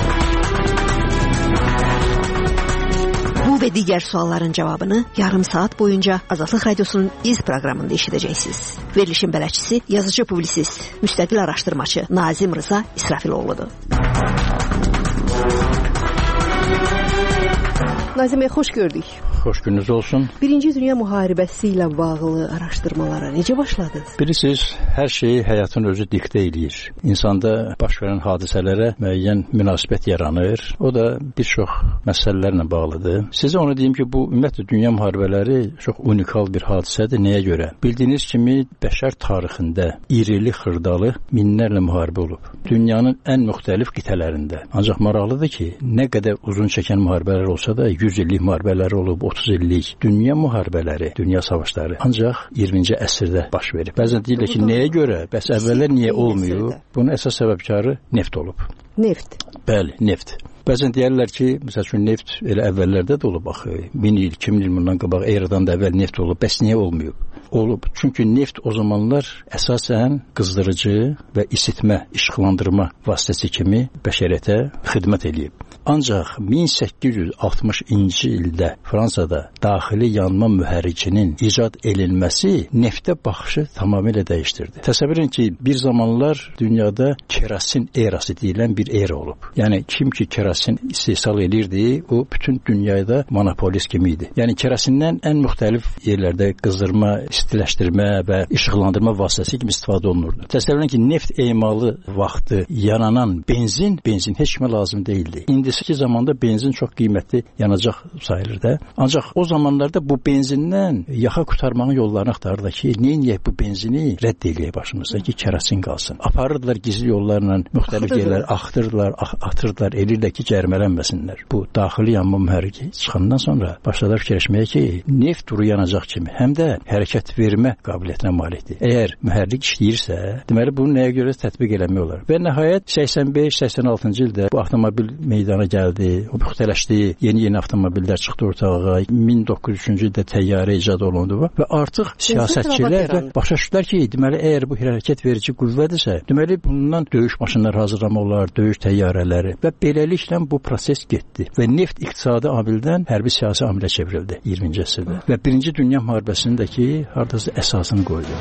Bu və digər sualların cavabını yarım saat boyunca Azadlıq Radiosunun İz proqramında eşidəcəksiniz. Verilişin bələdçisi, yazıcı publisist, müstəqil araşdırmaçı Nazim Rıza İsrafiloğludur. Nazim bəy, xoş gördük. Xoş gününüz olsun. 1-ci Dünya müharibəsi ilə bağlı araşdırmalara necə başladınız? Bilirsiniz, hər şeyi həyatın özü diktə eləyir. İnsanda baş verən hadisələrə müəyyən münasibət yaranır. O da bir çox məsələlərlə bağlıdır. Sizə onu deyim ki, bu ümumiyyətlə dünya müharibələri çox unikal bir hadisədir. Nəyə görə? Bildiyiniz kimi bəşər tarixində irili xırdalı minlərlə müharibə olub. Dünyanın ən müxtəlif qitələrində. Ancaq maraqlıdır ki, nə qədər uzun çəkən müharibələr olsa da 100 illik müharibələr olub, 30 illik dünya müharibələri, dünya savaşları ancaq 20-ci əsrdə baş verib. Bəzən deyirlər ki, nəyə görə? Bəs əvvəllər niyə olmuyor? Bunun əsas səbəbkarı neft olub. Neft? Bəli, neft. Bəzən deyərlər ki, məsəl üçün neft elə əvvəllərdə də olub axı. 1000 il, 2000 il bundan qabaq eradan da əvvəl neft olub. Bəs niyə olmuyor? Olub. Çünki neft o zamanlar əsasən qızdırıcı və isitmə, işıqlandırma vasitəsi kimi bəşəriyyətə xidmət eləyib. Ancaq 1860-cı ildə Fransada daxili yanma mühərrikinin icad edilməsi neftə baxışı tamamilə dəyişdirdi. Təsəvvür edin ki, bir zamanlar dünyada kerasin erası deyilən bir era olub. Yəni kim ki kerasin istehsal edirdi, o bütün dünyada monopolist kimi idi. Yəni kerasindən ən müxtəlif yerlərdə qızdırma, istiləşdirmə və işıqlandırma vasitəsi kimi istifadə olunurdu. Təsəvvür edin ki, neft emalı vaxtı yananan benzin heç kimə lazım deyildi. İndiki zamanda benzin çox qiymətli yanacaq sayılır. Ancaq o zamanlarda bu benzindən yaxa qurtarmanın yollarını axtardı ki, neyiniyək bu benzini rədd eləyək başımızda ki, kerasin qalsın. Aparırdılar gizli yollarla müxtəlif yerlər, atırdılar, elirlər ki, cərimələnməsinlər. Bu daxili yanma mühərriki çıxandan sonra başladılar fikirləşməyə ki, neft duru yanacaq kimi həm də hərəkət vermə qabiliyyətinə malikdir. Əgər mühərrik işləyirsə, deməli bunu nəyə görə tətbiq eləmək olar? Və nəhayət 85-86-cı ildə bu avtomobil meydana gəldi, o müxtələşdi, yeni avtomobillər çıxdı ortalığa. 1903-cü ildə təyyarə icad olundu və artıq siyasətçilər də başa düşdülər ki, deməli əgər bu hərəkət verici qüvvədirsə, deməli bundan döyüş maşınları hazırlamaq olar, döyüş təyyarələri və beləliklə bu proses getdi və neft iqtisadi amildən hərbi siyasi amilə çevrildi 20-ci əsrdə və 1-ci Dünya müharibəsindəki hardasa əsasını qoydu.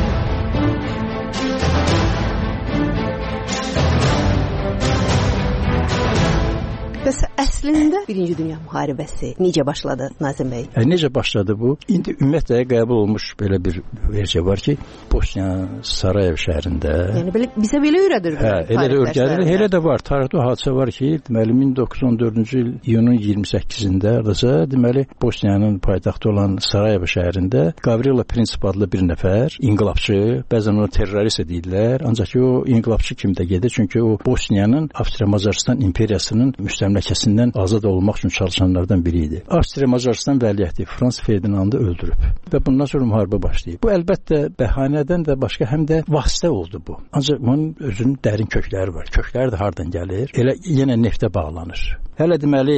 Bəs əslində 1-ci Dünya müharibəsi necə başladı Nazim bəy? Necə başladı bu? İndi ümumiyyətlə qəbul olmuş belə bir versiya var ki, Bosniya Sarayev şəhərində. Yəni bizə belə öyrədir. Elə də öyrədir. Elə də var. Tarixdə hadisə var ki, deməli 1914-cü il iyunun 28-də deməli Bosniyanın paytaxtı olan Sarayev şəhərində Gavrilo Prinsip adlı bir nəfər, inqilabçı, bəzən onu terrorist deyirlər, ancaq o inqilabçı kimi də gedir, çünki o Bosniyanın Avstriya-Macaristan imperiyasının müstəmləkəsi vəzifəsindən azad olmaq üçün çalışanlardan biri idi. Avstriya Macaristan vəliəhdi Frans Ferdinandı öldürüb və bundan sonra müharibə başlayıb. Bu əlbəttə bəhanədən də başqa həm də vasitə oldu bu. Ancaq bunun özünün dərin kökləri var. Kökləri də hardan gəlir? Elə yenə neftə bağlanır. Hələ deməli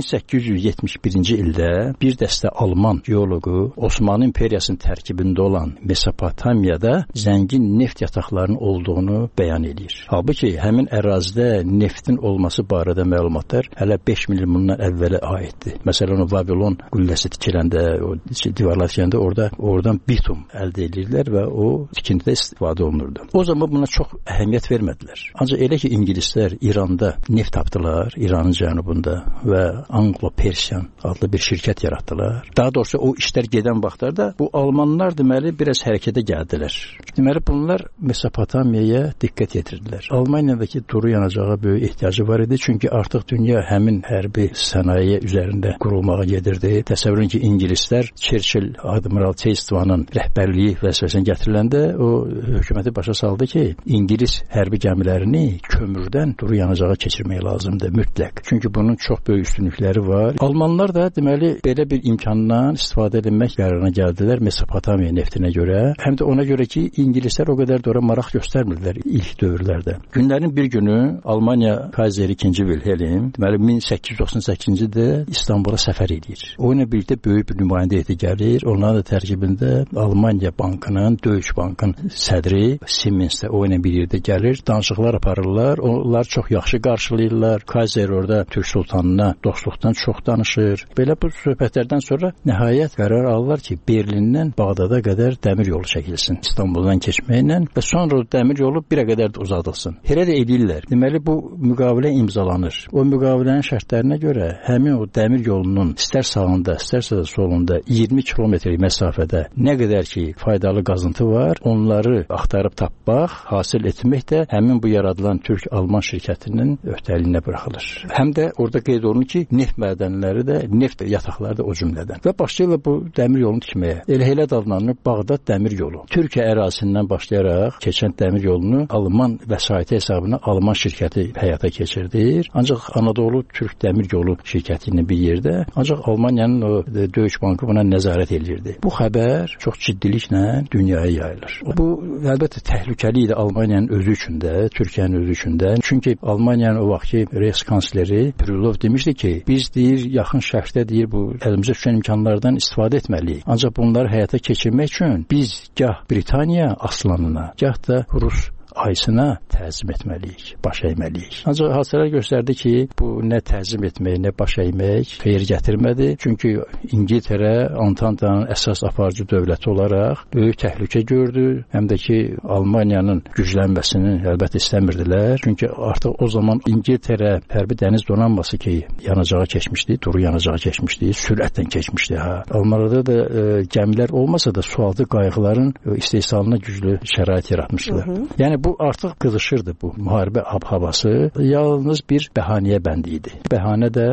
1871-ci ildə bir dəstə Alman geoloqu Osmanlı İmperiyasının tərkibində olan Mesopotamiyada zəngin neft yataqlarının olduğunu bəyan edir. Halbuki həmin ərazidə neftin olması barədə məlumatlar hələ 5 milyon bundan əvvələ aiddir. Məsələn, o Vavilon qülləsi tikiləndə, o divarlar tikiləndə oradan bitum əldə edirdilər və o tikintidə istifadə olunurdu. O zaman buna çox əhəmiyyət vermədilər. Ancaq elə ki İngilislər İranda neft tapdılar, İranın cənubunda və Anglo-Persian adlı bir şirkət yaratdılar. Daha doğrusu o işlər gedən vaxtlarda bu Almanlar deməli biraz hərəkətə gəldilər. Deməli bunlar Mesopotamiyaya diqqət yetirdilər. Almaniyadakı duru yanacağa böyük ehtiyacı var idi. Çünki artıq dünya həmin hərbi sənaye üzərində qurulmağa gedirdi. Təsəvvür edin ki, İngilislər Churchill, Admiral Chestwanın rəhbərliyi vəzifəsinə gətiriləndə o hökuməti başa saldı ki, İngilis hərbi gəmilərini kömürdən duru yanacağa keçirmək lazımdır mütləq. Çünki bunun çox böyük üstünlükləri var. Almanlar da deməli belə bir imkandan istifadə etmək qərarına gəldilər Mesopotamiya neftinə görə. Həm də ona görə ki, İngilislər o qədər də ora maraq göstərmirdilər ilk dövrlərdə. Günlərin bir günü Almaniya Kayseri 2. Wilhelm deməli 1898-ci ildə İstanbula səfər edir. O ilə birlikdə böyük bir nümayəndə heyəti gəlir. Onların da tərkibində Almaniya Bankının, Deutsche Bankın sədri Siemens də o ilə bir yerdə gəlir. Danışıqlar aparırlar. Onlar çox yaxşı qarşılayırlar. Kayser orada Türk sultanına dostluqdan çox danışır. Belə bu söhbətlərdən sonra nəhayət qərar alırlar ki, Berlindən Bağdada qədər dəmir yolu çəkilsin. İstanbuldan keçməklə və sonra o dəmir yolu bir qədər də uzadılsın. Elə də edirlər. Deməli bu müqavilə imzalanır. O müqavilənin şərtlərinə görə həmin o dəmir yolunun istər sağında, istərsə də solunda 20 kilometrlik məsafədə nə qədər ki faydalı qazıntı var, onları axtarıb tapmaq, hasil etmək də həmin bu yaradılan Türk-Alman şirkətinin öhdəliyinə buraxılır. Həm də orada qeyd olunur ki, neft mədənləri də, neft yataqları da o cümlədən. Və başlayırlar bu dəmir yolunu tikməyə. Elə adlanır Bağdad dəmir yolu. Türkiyə ərazisindən başlayaraq keçən dəmir yolunu Alman vəsaiti hesabına Alman şirkəti həyata keçirdir. Ancaq Anadolu Türk dəmir yolu şirkəti ilə bir yerdə, ancaq Almaniyanın o Deutsche Bankı buna nəzarət edirdi. Bu xəbər çox ciddiliklə dünyaya yayılır. Bu əlbəttə təhlükəli idi Almaniyanın özü üçün də, Türkiyənin özü üçün də. Çünki Almaniyanın o vaxtki Reichskansleri Krylov demişdi ki, biz deyir yaxın şərqdə deyir bu əlimizə düşən imkanlardan istifadə etməliyik. Ancaq bunları həyata keçirmək üçün biz gah Britaniya aslanına, gah da Rus ayısına təzim etməliyik, baş əyməliyik. Ancaq hadisələr göstərdi ki, bu nə təzim etmək, nə baş əymək xeyir gətirmədi. Çünki İngiltərə Antantanın əsas aparıcı dövləti olaraq böyük təhlükə gördü. Həm də ki, Almaniyanın güclənməsini əlbəttə istəmirdilər. Çünki artıq o zaman İngiltərə hərbi dəniz donanması ki, yanacağa keçmişdi, duru yanacağa keçmişdi, sürətlə keçmişdi. Almanlarda da gəmilər olmasa da sualtı qayıqların istehsalına güclü şərait yaratmışdılar. Yəni bu artıq qızışırdı bu müharibə havası. Yalnız bir bəhanəyə bəndi idi. Bəhanə də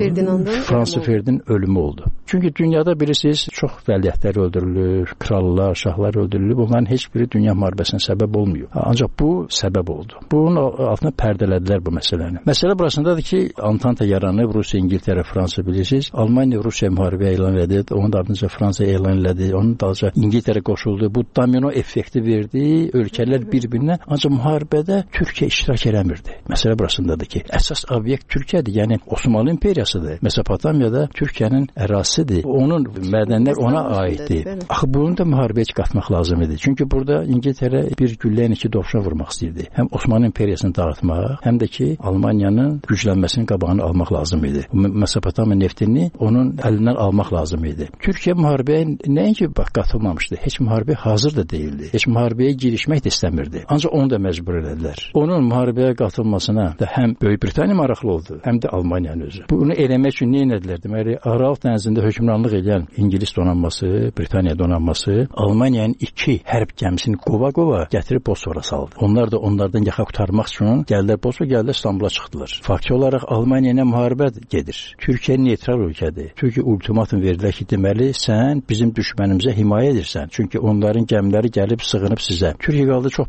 Frans Ferdinandın ölümü oldu. Çünki dünyada bilirsiniz çox vəliəhtlər öldürülür, krallar, şahlar öldürülür. Bunların heç biri dünya müharibəsinə səbəb olmuyor. Ancaq bu səbəb oldu. Bunun altına pərdələdilər bu məsələni. Məsələ burasındadır ki, Antanta yaranıb, Rusiya, İngiltərə, Fransa bilirsiniz. Almaniya Rusiya müharibə elan elədi, onun da ardınca Fransa elan elədi, onun dalınca İngiltərə qoşuldu. Bu domino effekti verdi, ölkələr bir-birinə. Ancaq müharibədə Türkiyə iştirak eləmirdi. Məsələ burasındadır ki, əsas obyekt Türkiyədir, yəni Osmanlı İmperiyasıdır. Mesopotamiyada Türkiyənin ərazisidir. Onun mədənlər ona aiddir. Axı bunu da müharibəyə qatmaq lazım idi. Çünki burada İngiltərə bir güllə iki dovşan vurmaq istəyirdi. Həm Osmanlı İmperiyasını dağıtmaq, həm də ki Almaniyanın güclənməsinin qabağını almaq lazım idi. Mesopotamiya neftini onun əlindən almaq lazım idi. Türkiyə müharibəyə nəinki qatılmamışdı, heç müharibəyə hazır da değildi. Heç müharibəyə girişmək də istəmirdi. Ancaq onu da məcbur elədilər. Onun müharibəyə qatılmasına da həm Böyük Britaniya maraqlı oldu, həm də Almaniyanın özü. Bunu eləmək üçün nə etdilər? Deməli, Aral dənizində hökmranlıq edən İngilis donanması, Britaniya donanması Almaniyanın 2 hərb gəmisini qova-qova gətirib Bosfora saldı. Onlar da onlardan yaxa qurtarmaq üçün gəldilər Bosfora, gəldilər İstanbula çıxdılar. Faktiki olaraq Almaniya ilə müharibə gedir. Türkiyə neytral ölkədir. Türkiyə ultimatum verdilər ki, deməli sən bizim düşmənimizə himayə edirsən. Çünki onların gəmiləri gəlib sığınıb sizə. Türkiyə qaldı çox pis vəziyyətdə.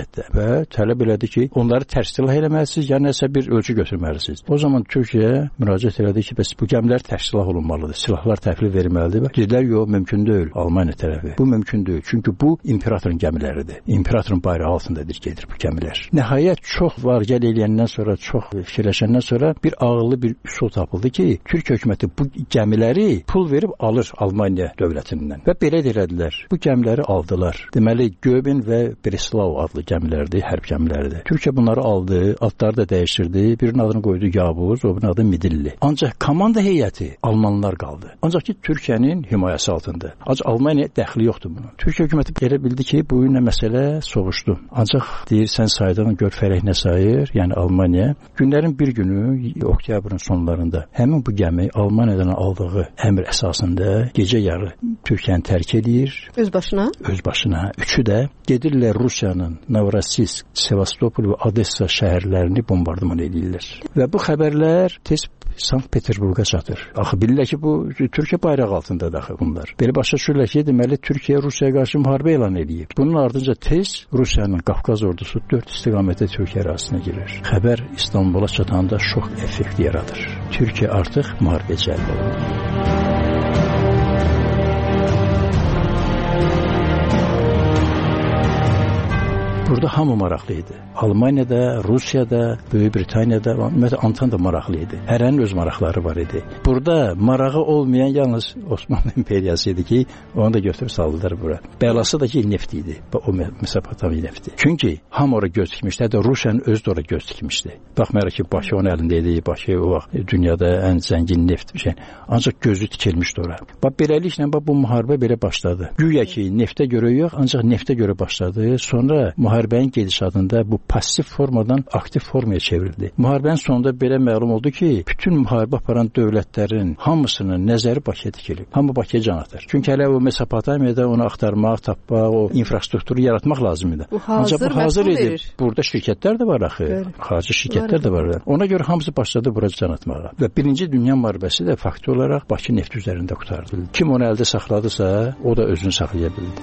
əlbəttə. Və tələb elədi ki, onları tərsilah eləməlisiniz, ya nəsə bir ölçü götürməlisiniz. O zaman Türkiyə müraciət elədi ki, bəs bu gəmilər tərsilah olunmalıdır, silahlar təhvil verilməlidir. Dedilər, yox, mümkün deyil. Almaniya tərəfi. Bu mümkün deyil. Çünki bu imperatorun gəmiləridir. İmperatorun bayrağı altındadır gedir bu gəmilər. Nəhayət çox var-gəl eləyəndən sonra, çox fikirləşəndən sonra bir ağıllı bir üsul tapıldı ki, Türk hökuməti bu gəmiləri pul verib alır Almaniya dövlətindən. Və belə elədilər. Bu gəmiləri aldılar. Deməli, Göbin və Breslau adlı gəmilərdir, hərb gəmiləridir. Türkiyə bunları aldı, adları da dəyişdirdi. Birinin adını qoydu Yavuz, o birinin adı Midilli. Ancaq komanda heyəti Almanlar qaldı. Ancaq ki, Türkiyənin himayəsi altında. Ancaq Almaniya dəxli yoxdur bunun. Türkiyə hökuməti elə bildi ki, bu ilə məsələ soğuşdu. Ancaq deyirsən saydan gör fərək nə sayır, yəni Almaniya. Günlərin bir günü, oktyabrın sonlarında həmin bu gəmi Almaniyadan aldığı əmr əsasında gecə yarı Türkiyəni tərk edir. Öz başına? Öz başına. Üçü də gedirlər Rusiyanın Novorossiysk, Sevastopol və Odessa şəhərlərini bombardıman edirlər. Və bu xəbərlər tez Sankt-Peterburqa çatır. Axı bilirlər ki, bu Türkiyə bayrağı altındadır axı bunlar. Belə başa düşürlər ki, deməli Türkiyə Rusiyaya qarşı müharibə elan edib. Bunun ardınca tez Rusiyanın Qafqaz ordusu 4 istiqamətdə Türkiyə ərazisinə girir. Xəbər İstanbula çatanda şok effekti yaradır. Türkiyə artıq müharibəyə cəlb olunur. Burada hamı maraqlı idi. Almaniyada, Rusiyada, Böyük Britaniyada, ümumiyyətlə Antanta maraqlı idi. Hərənin öz maraqları var idi. Burada marağı olmayan yalnız Osmanlı imperiyası idi ki, onu da götürüb saldılar bura. Bəlası da ki, neft idi. O Mesopotamiya nefti. Çünki hamı ora göz dikmişdi. Hətta Rusiyanın özü də ora göz dikmişdi. Baxmayaraq ki, Bakı onun əlində idi. Bakı o vaxt dünyada ən zəngin neft bir şey. Ancaq gözü tikilmişdi ora. Bax, beləliklə bu müharibə belə başladı. Güya ki, neftə görə yox, ancaq neftə görə başladı. Sonra müharibənin gedişatında bu pasiv formadan aktiv formaya çevrildi. Müharibənin sonunda belə məlum oldu ki, bütün müharibə aparan dövlətlərin hamısının nəzəri Bakıya dikilib. Hamı Bakıya can atır. Çünki hələ o Mesopotamiyada onu axtarmaq, tapmaq, o infrastrukturu yaratmaq lazım idi. Ancaq bu hazır idi. Burada şirkətlər də var axı. Xarici şirkətlər də var. Ona görə hamısı başladı bura can atmağa. Və Birinci Dünya müharibəsi də faktör olaraq Bakı neft üzərində qurtarıldı. Kim onu əldə saxladısa, o da özünü saxlaya bildi.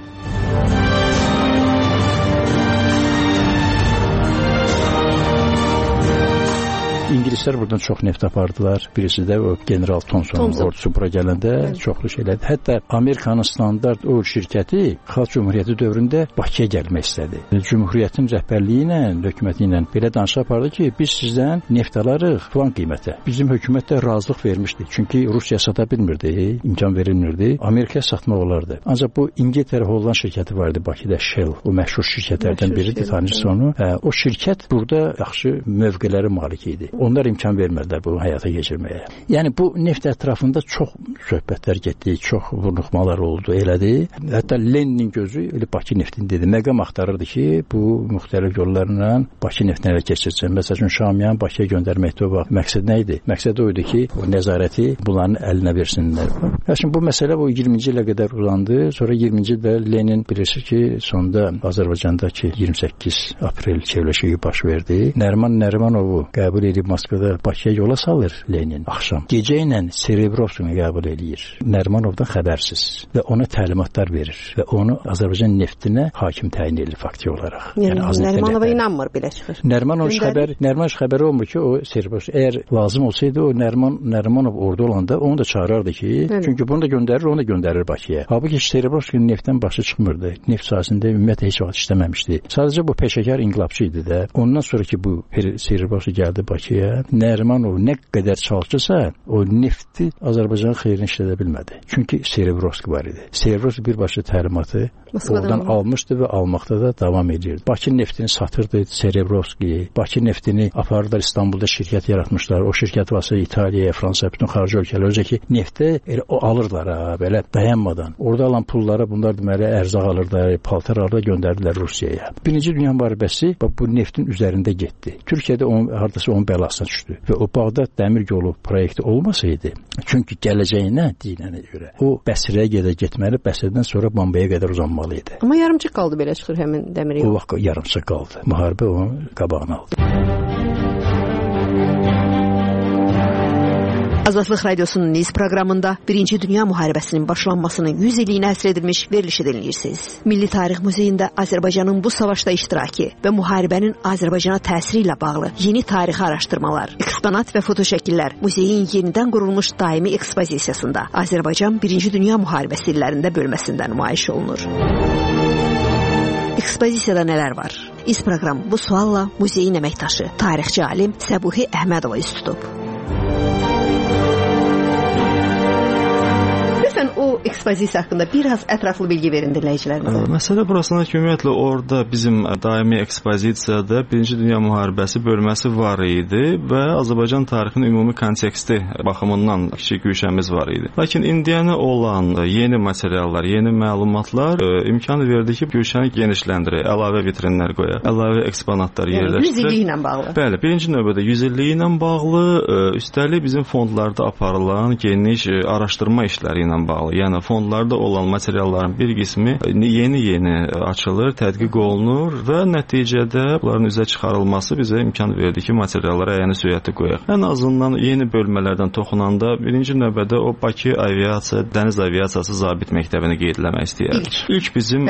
İngilislər buradan çox neft apardılar. Birisi də o General Thomson ordusu bura gələndə çoxlu şeylər. Hətta Amerikanın standart oil şirkəti Xalq Cümhuriyyəti dövründə Bakıya gəlmək istədi. Cümhuriyyətin rəhbərliyi ilə, hökuməti ilə belə danışıq apardı ki, biz sizdən neft alarıq falan qiymətə. Bizim hökumət də razılıq vermişdi. Çünki Rusiya sata bilmirdi, imkan verilmirdi. Amerikaya satmaq olardı. Ancaq bu İngiltərə Holland şirkəti vardı Bakıda, Shell. O məşhur şirkətlərdən biridir, tanıyırsınız onu. O şirkət burada yaxşı mövqelərə malik idi. Onlar imkan vermədilər bunu həyata keçirməyə. Yəni bu neft ətrafında çox söhbətlər getdi, çox vurnuxmalar oldu, elədi. Hətta Leninin gözü elə Bakı neftini dedi. Məqam axtarırdı ki, bu müxtəlif yollarla Bakı neftinə ələ keçirsin. Məsələn, Şamiyan Bakıya göndərməkdə o vaxt məqsəd nə idi? Məqsəd o idi ki, o nəzarəti bunların əlinə versinlər. Şimdi bu məsələ bu 20-ci ilə qədər uzandı. Sonra 20-ci ildə Lenin bilirsiniz ki, sonda Azərbaycandakı 28 aprel çevrilişi baş verdi. Nəriman Nərimanovu qəbul edib Moskvada Bakıya yola salır Lenin axşam. Gecə ilə Serebrovskini qəbul edir. Nərimanovdan xəbərsiz və ona təlimatlar verir və onu Azərbaycan neftinə hakim təyin edir fakti olaraq. Yəni Nərimanova inanmır belə çıxır. Nərimanov xəbəri olmur ki, o Serebrovski əgər lazım olsaydı o Nərimanov orada olanda onu da çağırardı ki, çünki bunu da göndərir, onu da göndərir Bakıya. Halbuki Serebrovskinin neftdən başı çıxmırdı. Neft sahəsində ümumiyyətlə heç vaxt işləməmişdi. Sadəcə bu peşəkar inqilabçı idi də. Ondan sonra ki bu Serebrovski gəldi Bakıya, Nərimanov nə qədər çalışırsa, o nefti Azərbaycanın xeyrinə işlədə bilmədi. Çünki Serebrovski var idi. Serebrovski birbaşa təlimatı oradan almışdı və almaqda da davam edirdi. Bakı neftini satırdı Serebrovski. Bakı neftini apardılar İstanbulda şirkət yaratmışlar. O şirkət vasitəsilə İtaliyaya, Fransaya, bütün xarici ölkələrə öncə ki, neftə elə o alırlar ha, belə dayanmadan. Orada alan pullara bunlar deməli ərzaq alırlar, paltar alırlar, göndərdilər Rusiyaya. Birinci Dünya müharibəsi bu neftin üzərində getdi. Türkiyədə hardasa onun bəlasına düşdü və o Bağdad dəmir yolu proyekti olmasaydı, çünki gələcəyinə deyilənə görə o Bəsrəyə getməli, Bəsrədən sonra Bombaya qədər uzanmalı idi. Amma yarımçıq qaldı belə çıxır həmin dəmir yolu. O vaxt yarımçıq qaldı. Müharibə onun qabağını aldı. Azadlıq Radiosunun Niz proqramında 1-ci Dünya Müharibəsinin başlanmasının 100 illiyinə həsr edilmiş verilişi dinləyirsiniz. Milli Tarix Muzeyində Azərbaycanın bu savaşda iştirakı və müharibənin Azərbaycana təsiri ilə bağlı yeni tarixi araşdırmalar, eksponat və fotoşəkillər muzeyin yenidən qurulmuş daimi ekspozisiyasında Azərbaycan 1-ci Dünya Müharibəsi illərində bölməsində nümayiş olunur. Ekspozisiyada nələr var? İz proqram bu sualla muzeyin əməkdaşı, tarixçi alim Səbuhi Əhmədova üst tutub. O ekspozisiya haqqında biraz ətraflı bilgi verin dinləyicilərimizə. Məsələ burasında ki, ümumiyyətlə orada bizim daimi ekspozisiyada 1-ci Dünya Müharibəsi bölməsi var idi və Azərbaycan tarixinin ümumi konteksti baxımından kiçik güşəmiz var idi. Lakin indiyənə olan yeni materiallar, yeni məlumatlar imkan verdi ki, güşəni genişləndirək, əlavə vitrinlər qoyaq, əlavə eksponatlar yerləşdirək. 100 illiyi ilə bağlı. Bəli, birinci növbədə 100 illiyi ilə bağlı, üstəlik bizim fondlarda aparılan geniş araşdırma işləri ilə bağlı. Yəni fondlarda olan materialların bir qismi yeni açılır, tədqiq olunur və nəticədə bunların üzə çıxarılması bizə imkan verdi ki, materiallara əyəni sürəti qoyaq. Ən azından yeni bölmələrdən toxunanda birinci növbədə o Bakı aviasiya, dəniz aviasiyası zabit məktəbini qeydləmək istəyərdik. İlk bizim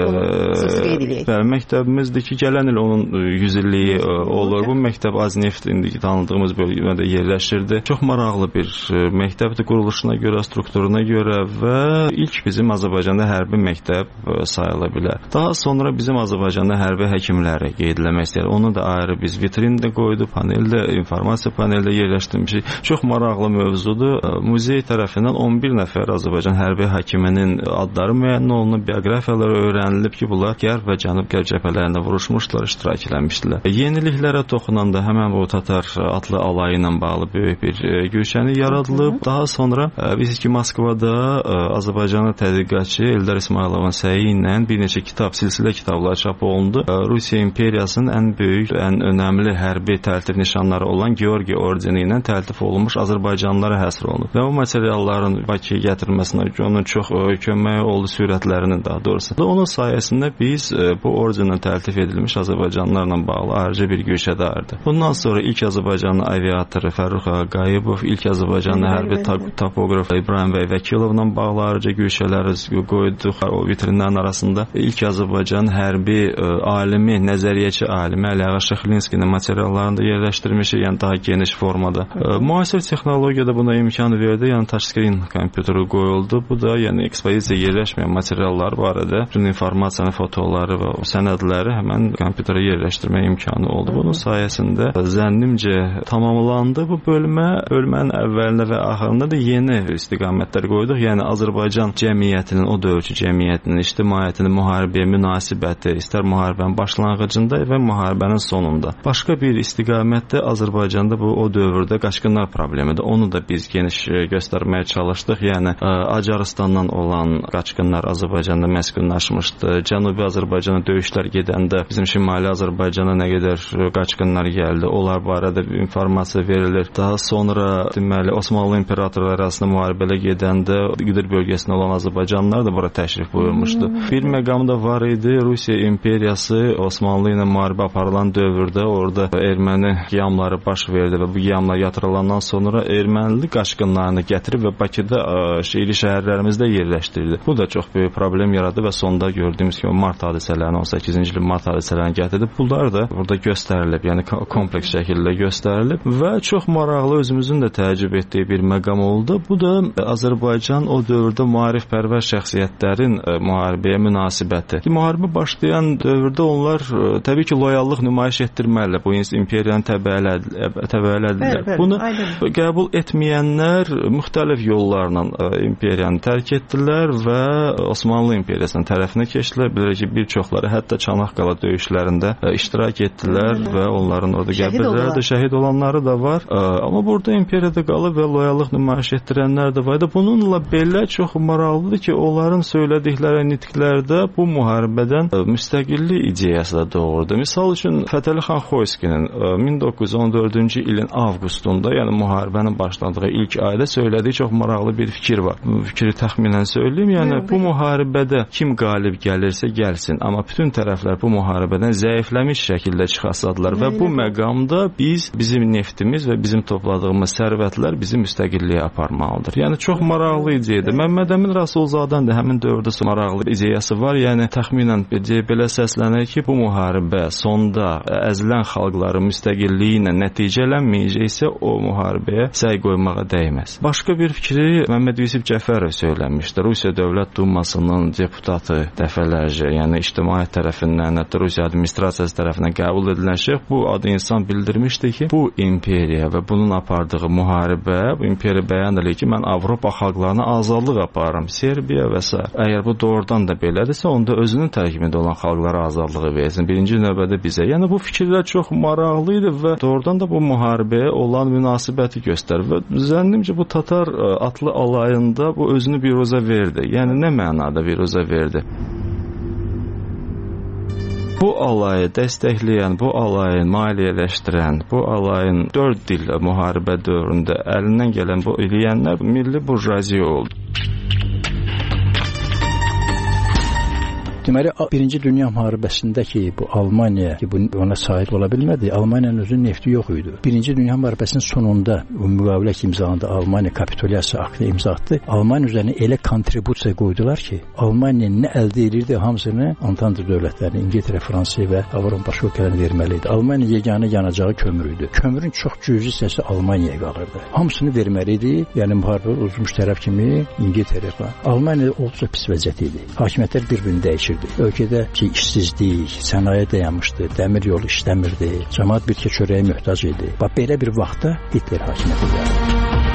məktəbimizdir ki, gələn il onun 100 illiyi olur. Bu məktəb Azneft indi tanıdığımız bölgədə yerləşirdi. Çox maraqlı bir məktəbdir quruluşuna görə, strukturuna görə və ilk bizim Azərbaycanda hərbi məktəb sayıla bilər. Daha sonra bizim Azərbaycanda hərbi həkimləri qeydləmək istəyir. Onu da ayrı biz vitrində qoyduq, paneldə, informasiya paneldə yerləşdirmişik. Çox maraqlı mövzudur. Muzey tərəfindən 11 nəfər Azərbaycan hərbi həkiminin adları müəyyən olunub, bioqrafiyaları öyrənilib ki, bunlar Qərb və Cənub-Qərb cəbhələrində vuruşmuşlar, iştirak eləmişdilər. Yeniliklərə toxunanda həmən bu Tatar atlı alayı ilə bağlı böyük bir güşəni yaradılıb. Daha sonra biz ki, Moskvada Azərbaycanlı tədqiqatçı Eldar İsmayılovun səyi ilə bir neçə kitab, silsilə kitablar çap olundu. Rusiya imperiyasının ən böyük, ən önəmli hərbi təltif nişanları olan Georgi ordeni ilə təltif olunmuş Azərbaycanlılara həsr olunub. Və o materialların Bakıya gətirilməsinə onun çox köməyi oldu, sürətlərinin daha doğrusu. Onun sayəsində biz bu ordenlə təltif edilmiş Azərbaycanlılarla bağlı ayrıca bir güşədardı. Bundan sonra ilk Azərbaycanlı aviatoru Fərrux Qayıbov, ilk Azərbaycanlı hərbi topoqraf İbrahim bəy Vəkilovla bağlı ayrıca güşələri qoyduq. O vitrinlərin arasında ilk Azərbaycan hərbi alimi, nəzəriyyəçi alimi Əliağa Şıxlinskinin materiallarını da yerləşdirmişik, yəni daha geniş formada. Müasir texnologiyada buna imkan verdi, yəni touchscreen kompüteri qoyuldu. Bu da yəni ekspozisiyaya yerləşməyən materiallar barədə bütün informasiyanı, fotoları və sənədləri həmən kompüterə yerləşdirmək imkanı oldu. Bunun sayəsində zənnimcə tamamlandı bu bölmə. Bölmənin əvvəlində və axırında da yeni istiqamətlər qoyduq. Yəni Azərbaycan cəmiyyətinin, o dövrkü cəmiyyətinin, ictimaiyyətinin müharibəyə münasibəti, istər müharibənin başlanğıcında və müharibənin sonunda. Başqa bir istiqamətdə Azərbaycanda bu o dövrdə qaçqınlar problemidir. Onu da biz geniş göstərməyə çalışdıq. Yəni Acarıstandan olan qaçqınlar Azərbaycanda məskunlaşmışdı. Cənubi Azərbaycana döyüşlər gedəndə bizim Şimali Azərbaycana nə qədər qaçqınlar gəldi, onlar barədə informasiya verilir. Daha sonra deməli Osmanlı imperatorları arasında müharibələ gedəndə İqdir bölgəsində olan Azərbaycanlılar da bura təşrif buyurmuşdu. Bir məqam da var idi. Rusiya imperiyası Osmanlı ilə müharibə aparılan dövrdə orada erməni qiyamları baş verdi və bu qiyamlar yatırılandan sonra ermənili qaçqınlarını gətirib və Bakıda şəhərli şəhərlərimizdə yerləşdirdi. Bu da çox böyük problem yaradı və sonda gördüyümüz kimi mart hadisələrini, 18-ci ilin mart hadisələrini gətirib. Bunlar da burada göstərilib, yəni kompleks şəkildə göstərilib və çox maraqlı, özümüzün də təəccüb etdiyi bir məqam oldu. Bu da Azərbaycan o dövrdə maarifpərvər şəxsiyyətlərin müharibəyə münasibəti. Müharibə başlayan dövrdə onlar təbii ki, loyallıq nümayiş etdirməlidirlər. Bu imperiyanın təbəələdirlər. Bunu qəbul etməyənlər müxtəlif yollarla imperiyanı tərk etdilər və Osmanlı imperiyasının tərəfinə keçdilər. Belə ki, bir çoxları hətta Çanaqqala döyüşlərində iştirak etdilər və onların orada qəbirləri, şəhid olanları da var. Amma burada imperiyada qalıb və loyallıq nümayiş etdirənlər də var. Bununla belə çox maraqlıdır ki, onların söylədikləri nitqlərdə bu müharibədən müstəqillik ideyası da doğurdu. Misal üçün Fətəli xan Xoyskinin 1914-cü ilin avqustunda, yəni müharibənin başladığı ilk ayda söylədiyi çox maraqlı bir fikir var. Bu fikri təxminən söyləyim, yəni bu müharibədə kim qalib gəlirsə gəlsin, amma bütün tərəflər bu müharibədən zəifləmiş şəkildə çıxasadılar və bu məqamda bizim neftimiz və bizim topladığımız sərvətlər bizi müstəqilliyə aparmalıdır. Yəni çox maraqlı ideyadır. Məmməd Əmin Rəsulzadənin də həmin dövrdə maraqlı ideyası var. Yəni təxminən belə səslənir ki, bu müharibə sonda əzilən xalqların müstəqilliyi ilə nəticələnməyəcəksə o müharibəyə səy qoymağa dəyməz. Başqa bir fikri Məmməd Yusif Cəfərov söyləmişdi. Rusiya Dövlət Dumasının deputatı dəfələrcə, yəni ictimaiyyət tərəfindən, hətta Rusiya administrasiyası tərəfindən qəbul edilən şəxs bu adı insan bildirmişdi ki, bu imperiya və bunun apardığı müharibə, bu imperiya bəyan edir ki, mən Avropa xalqlarına azadlıq aparıram, Serbiya və s. Əgər bu doğrudan da belədirsə, onda özünün tərkibində olan xalqlara azadlığı versin, birinci növbədə bizə. Yəni bu fikirlər çox maraqlı idi və doğrudan da bu müharibəyə olan münasibəti göstərir və zənnimcə bu Tatar atlı alayında bu özünü biruzə verdi. Yəni nə mənada biruzə verdi? Bu alayı dəstəkləyən, bu alayı maliyyələşdirən, bu alayın 4 dil müharibə dövründə əlindən gələn bu eləyənlər milli burjuaziya oldu. Deməli, Birinci Dünya müharibəsində ki, bu Almaniya ki, ona sahib ola bilmədi, Almaniyanın özünün nefti yox idi. Birinci Dünya müharibəsinin sonunda müqavilə imzalandı, Almaniya kapitulyasiya aktı imza atdı. Almaniya üzərinə elə kontribusiya qoydular ki, Almaniya nə əldə edirdi, hamısını Antante dövlətlərini, İngiltərə, Fransa və Avropa başqa ölkələrinə verməli idi. Almaniya yeganə yanacağı kömür idi. Kömürün çox cüzi hissəsi Almaniyaya qalırdı. Hamısını verməli idi, yəni müharibə uzmuş tərəf kimi İngiltərə falan. Almaniya olduqca pis vəziyyət idi. Hakimiyyətlər bir-birini dəyişirdi. Ölkədə işsizlik, sənaye dayanmışdı, dəmir yolu işləmirdi, cəmaət bitki çörəyə möhtac idi. Bax, belə bir vaxtda Hitler hakimiyyətə gəldi.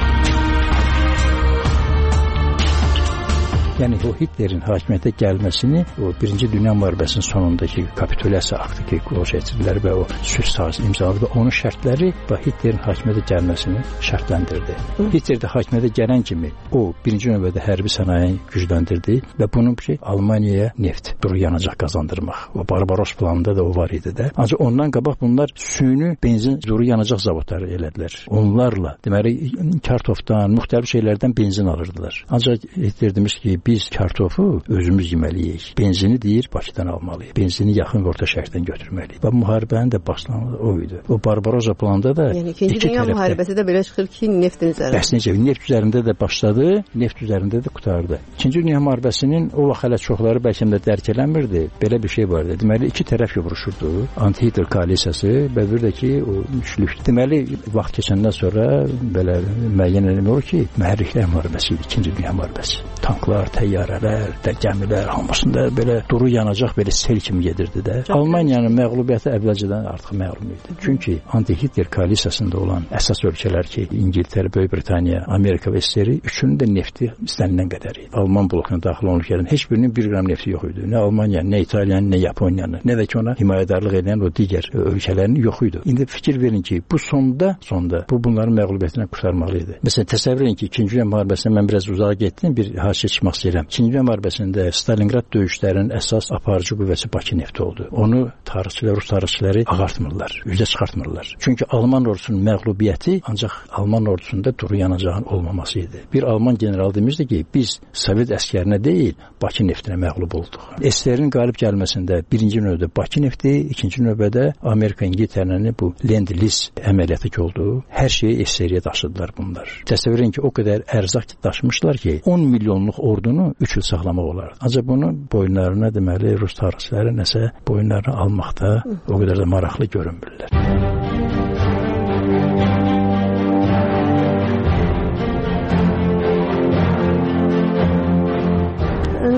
Yəni o Hitlerin hakimiyyətə gəlməsini o Birinci Dünya müharibəsinin sonundakı kapitulyasiya aktı ki, qolşəçidilər və o sülh sazisi imzaladı və onun şərtləri və Hitlerin hakimiyyətə gəlməsini şərtləndirdi. Hitler də hakimiyyətə gələn kimi o birinci növbədə hərbi sənayeni gücləndirdi və bunun ki, Almaniyaya neft, duru yanacaq qazandırmaq. O Barbaros planında da o var idi də. Ancaq ondan qabaq bunlar süni benzin, duru yanacaq zavodları elədilər. Onlarla, deməli, kartofdan, müxtəlif şeylərdən benzin alırdılar. Ancaq Hitler demiş ki, biz kartofu özümüz yeməliyik. Benzini deyir, Bakıdan almalıyıq. Benzini yaxın və orta şərqdən götürməliyik. Və müharibənin də başlanması o idi. O Barbarossa planında da yəni İkinci Dünya müharibəsi də belə çıxır ki, neftin üzərində. Bəs necə? Neft üzərində də başladı, neft üzərində də qurtardı. İkinci Dünya müharibəsinin o vaxt hələ çoxları bəlkə də dərk eləmirdi. Belə bir şey vardı. Deməli, iki tərəf vuruşurdu. Anti-Hitler koalisiyası və bir də ki, o üçlük. Deməli, vaxt keçəndən sonra belə müəyyən edilmir ki, mühərriklər müharibəsi idi, İkinci Dünya müharibəsi. Tanklar, təyyarələr, gəmilər, hamısında belə duru yanacaq belə sel kimi gedirdi də. Almaniyanın məğlubiyyəti əvvəlcədən artıq məlum idi. Çünki anti-Hitler koalisiyasında olan əsas ölkələr ki, İngiltərə, Böyük Britaniya, Amerika və SSR üçünün də nefti istənilən qədər idi. Alman blokuna daxil olan ölkələrin heç birinin 1 qram nefti yox idi. Nə Almaniyanın, nə İtaliyanın, nə Yaponiyanın, nə də ki ona himayədarlıq edən o digər ölkələrin yox idi. İndi fikir verin ki, bu sonda bu bunların məğlubiyyətindən qurtarmalı idi. Məsələn, təsəvvür edin ki, 2-ci Dünya müharibəsindən mən biraz uzağa getdim, bir haşiyə çıxmaq istəyirəm. 2-ci Dünya müharibəsində Stalingrad döyüşlərinin əsas aparıcı qüvvəsi Bakı nefti oldu. Onu tarixçilər, rus tarixçiləri ağartmırlar, üzə çıxartmırlar. Çünki Alman ordusunun məğlubiyyəti ancaq Alman ordusunda duru yanacağın olmaması idi. Bir Alman general demişdi ki, biz Sovet əskərinə deyil, Bakı neftinə məğlub olduq. SSR-in qalib gəlməsində birinci növbədə Bakı nefti, ikinci növbədə Amerika, İngiltərənin bu Lend-Liz əməliyyatı ki oldu. Hər şeyi SSR-yə daşıdılar bunlar. Təsəvvür edin ki, o qədər ərzaq daşımışlar ki, 10 milyonluq ordunu 3 il saxlamaq olardı. Ancaq bunu boyunlarına deməli rus tarixçiləri nəsə boyunlarına almaqda o qədər də maraqlı görünmürlər.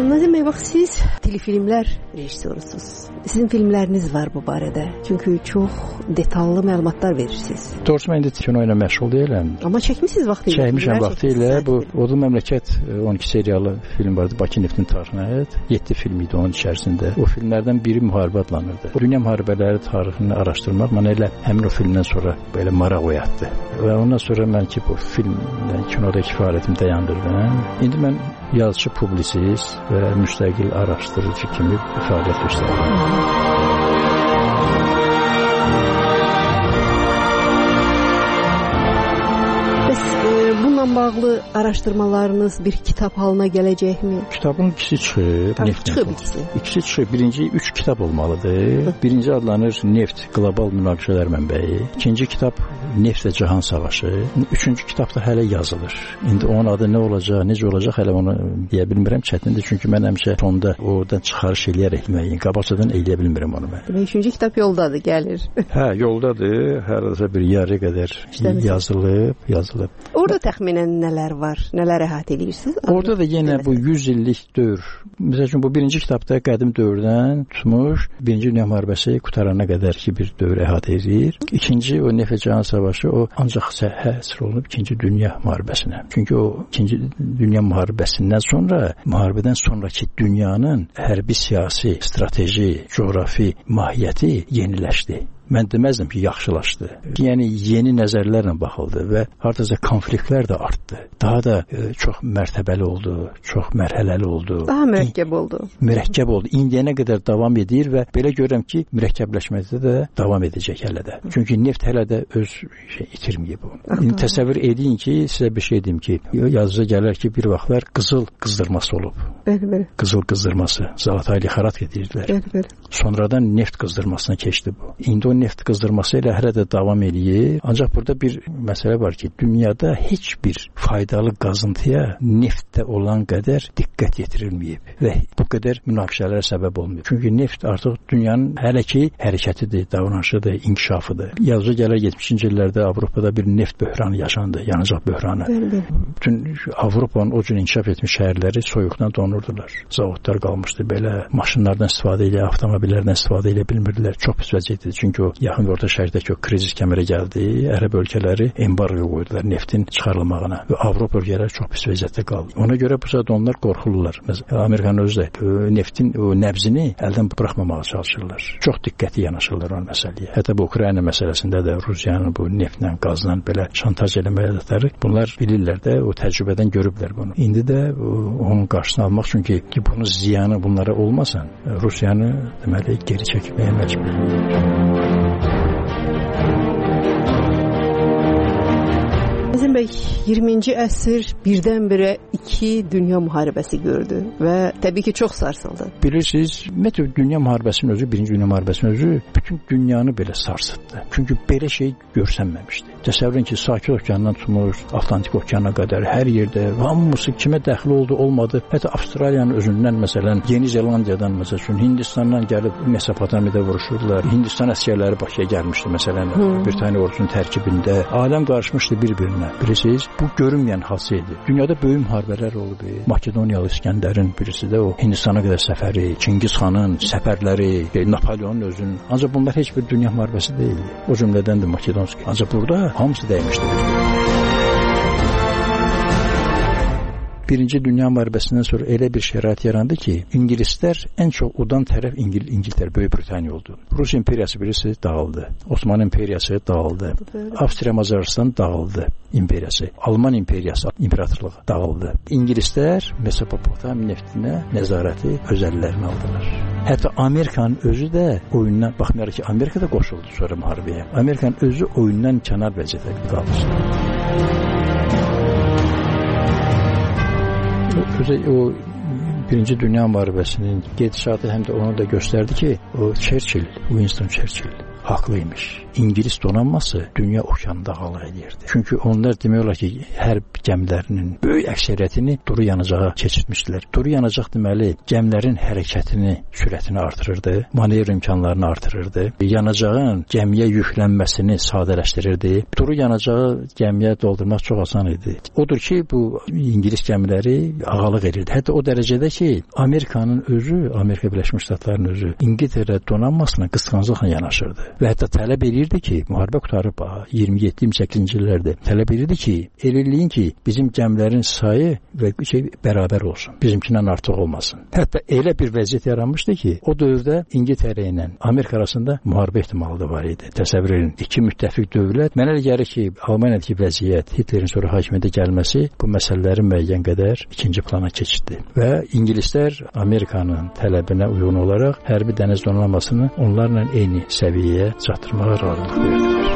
Nazim bəy, bax siz telefilmlər rejissorusunuz. Sizin filmləriniz var bu barədə. Çünki çox detallı məlumatlar verirsiniz. Doğrusu mən indi kino ilə məşğul deyiləm. Amma çəkmisiniz vaxtı ilə. Çəkmişəm vaxtı ilə. Bu Odlu Məmləkət 12 seriyalı film vardı. Bakı Neftinin tarixinə aid. 7 film idi onun içərisində. O filmlərdən biri müharibə adlanırdı. Dünya müharibələri tarixini araşdırmaq mənə elə həmin o filmdən sonra belə maraq oyatdı. Və ondan sonra mən ki bu filmlə kinodakı fəaliyyətimi dayandırdım. İndi mən yazıcı, publisist və müstəqil araşdırıcı kimi fəaliyyət göstərirəm. Bununla bağlı araşdırmalarınız bir kitab halına gələcəkmi? Kitabın ikisi çıxıb. Çıxıb ikisi. İkisi çıxıb. Birinci 3 kitab olmalıdır. Birinci adlanır Neft Qlobal Münaqişələr Mənbəyi. İkinci kitab Neft və Cahan Savaşı. Üçüncü kitab da hələ yazılır. İndi onun adı nə olacaq, necə olacaq hələ onu deyə bilmirəm. Çətindir çünki mən həmişə sonda oradan çıxarış eləyərək müəyyən qabaqcadan eləyə bilmirəm onu mən. Demək üçüncü kitab yoldadır, gəlir. Hə, yoldadır. Hardasa bir yarı qədər yazılıb. Orada təxminən nələr var? Nələr əhatə edirsiniz? Orada da yenə bu 100 illik dövr. Məsəl üçün bu birinci kitabda qədim dövrdən tutmuş, Birinci Dünya müharibəsi qutarana qədər ki bir dövr əhatə edir. İkinci o Neft və Cahan Savaşı o ancaq həsr olunub İkinci Dünya müharibəsinə. Çünki o İkinci Dünya müharibəsindən sonra, müharibədən sonraki dünyanın hərbi, siyasi, strateji, coğrafi mahiyyəti yeniləşdi. Mən deməzdim ki, yaxşılaşdı. Yəni yeni nəzərlərlə baxıldı və hardasa konfliktlər də artdı. Daha da çox mərtəbəli oldu, çox mərhələli oldu. Daha mürəkkəb oldu. Mürəkkəb oldu. İndiyənə qədər davam edir və belə görürəm ki, mürəkkəbləşməkdə də davam edəcək hələ də. Çünki neft hələ də öz itirməyib bu. İndi təsəvvür edin ki, sizə bir şey deyim ki, yazıca gələr ki, bir vaxtlar qızıl qızdırması olub. Bəli. Qızıl qızdırması. Zalataylı xarat edirdilər. Bəli. Sonradan neft qızdırmasına keçdi bu. İndi o neft qızdırması ilə hələ də davam eləyir. Ancaq burada bir məsələ var ki, dünyada heç bir faydalı qazıntıya neftdə olan qədər diqqət yetirilməyib və bu qədər münaqişələrə səbəb olmuyor. Çünki neft artıq dünyanın hələ ki hərəkətidir, davranışıdır, inkişafıdır. Yazıca gələr 70-ci illərdə Avropada bir neft böhranı yaşandı, yanacaq böhranı. Bütün Avropanın o cür inkişaf etmiş şəhərləri soyuqdan donurdular. Zavodlar qalmışdı belə, maşınlardan istifadə ilə, avtomobillərdən istifadə ilə bilmirdilər. Çox pis vəziyyətdir. Çünki o yaxın orta şərqdəki o krizis kəmərə gəldi. Ərəb ölkələri embargo qoydular neftin çıxarılmağına və Avropa ölkələri çox pis vəziyyətdə qaldı. Ona görə bu saat onlar qorxurlar. Məsələn, Amerikanın özü də neftin o nəbzini əldən buraxmamağa çalışırlar. Çox diqqətli yanaşırlar o məsələyə. Hətta bu Ukrayna məsələsində də Rusiyanın bu neftlə, qazla belə şantaj eləməkləri bunlar bilirlər də, o təcrübədən görüblər bunu. İndi də onun qarşısını almaq üçün ki bunun ziyanı bunlara olmasın, Rusiyanı deməli geri çəkməyə məcbur. Nazim bəy, 20-ci əsr birdən-birə 2 dünya müharibəsi gördü və təbii ki, çox sarsıldı. Bilirsiniz, ümumiyyətlə dünya müharibəsinin özü, Birinci Dünya müharibəsinin özü bütün dünyanı belə sarsıtdı. Çünki belə şey görsənməmişdi. Təsəvvürün ki, Sakit okeandan tutmuş, Atlantik okeana qədər hər yerdə hamısı kimə dəxli oldu, olmadı. Hətta Avstraliyanın özündən, məsələn, Yeni Zelandiyadan, məsələn, Hindistandan gəlib Mesopotamiyada vuruşurdular. Hindistan əsgərləri Bakıya gəlmişdi, məsələn, Britaniya ordusunun tərkibində. Aləm qarışmışdı bir-birinə. Bilirsiniz, bu görünməyən hadisə idi. Dünyada böyük müharibələr olub. Makedoniyalı İskəndərin birisi də o Hindistana qədər səfəri, Çingiz xanın səfərləri, Napoleonun özünün. Ancaq bunlar heç bir dünya müharibəsi deyildi. O cümlədəndir Makedonski. Ancaq burada hamısı dəymişdi. Birinci Dünya müharibəsindən sonra elə bir şərait yarandı ki, İngilislər ən çox udan tərəf İngiltərə, Böyük Britaniya oldu. Rus imperiyası birisi dağıldı. Osmanlı imperiyası dağıldı. Avstriya Macaristan dağıldı imperiyası. Alman imperiyası, imperatorluğu dağıldı. İngilislər Mesopotamiya neftinə nəzarəti öz əllərinə aldılar. Hətta Amerikanın özü də oyundan, baxmayaraq ki, Amerika da qoşuldu sonra müharibəyə. Amerikanın özü oyundan kənar vəziyyətdə qalmışdı. O Birinci Dünya müharibəsinin gedişatı həm də onu da göstərdi ki, o Churchill, Winston Churchill haqlıymış. İngilis donanması dünya okeanında qala edirdi. Çünki onlar demək olar ki, hərb gəmilərinin böyük əksəriyyətini duru yanacağa keçirtmişdilər. Duru yanacaq deməli gəmilərin hərəkətini, sürətini artırırdı, manevr imkanlarını artırırdı, yanacağın gəmiyə yüklənməsini sadələşdirirdi. Duru yanacağı gəmiyə doldurmaq çox asan idi. Odur ki, bu İngilis gəmiləri ağalıq edirdi. Hətta o dərəcədə ki, Amerikanın özü, Amerika Birləşmiş Ştatlarının özü İngiltərə donanmasına qısqanclıqla yanaşırdı. Və hətta tələb edirdi ki, müharibə qutarıb 27-28-ci illərdə tələb edirdi ki, eləyin ki, bizim gəmilərin sayı və bərabər olsun. Bizimkindən artıq olmasın. Hətta elə bir vəziyyət yaranmışdı ki, o dövrdə İngiltərə ilə Amerika arasında müharibə ehtimalı da var idi. Təsəvvür edin, iki müttəfiq dövlət. Mənə elə gəlir ki, Almaniyadakı vəziyyət, Hitlerin sonra hakimiyyətə gəlməsi bu məsələlərin müəyyən qədər ikinci plana keçdi. Və İngilislər Amerikanın tələbinə uyğun olaraq hərbi dəniz donanmasını onlarla eyni səviyyəyə çatdırmağa razılıq verdilər.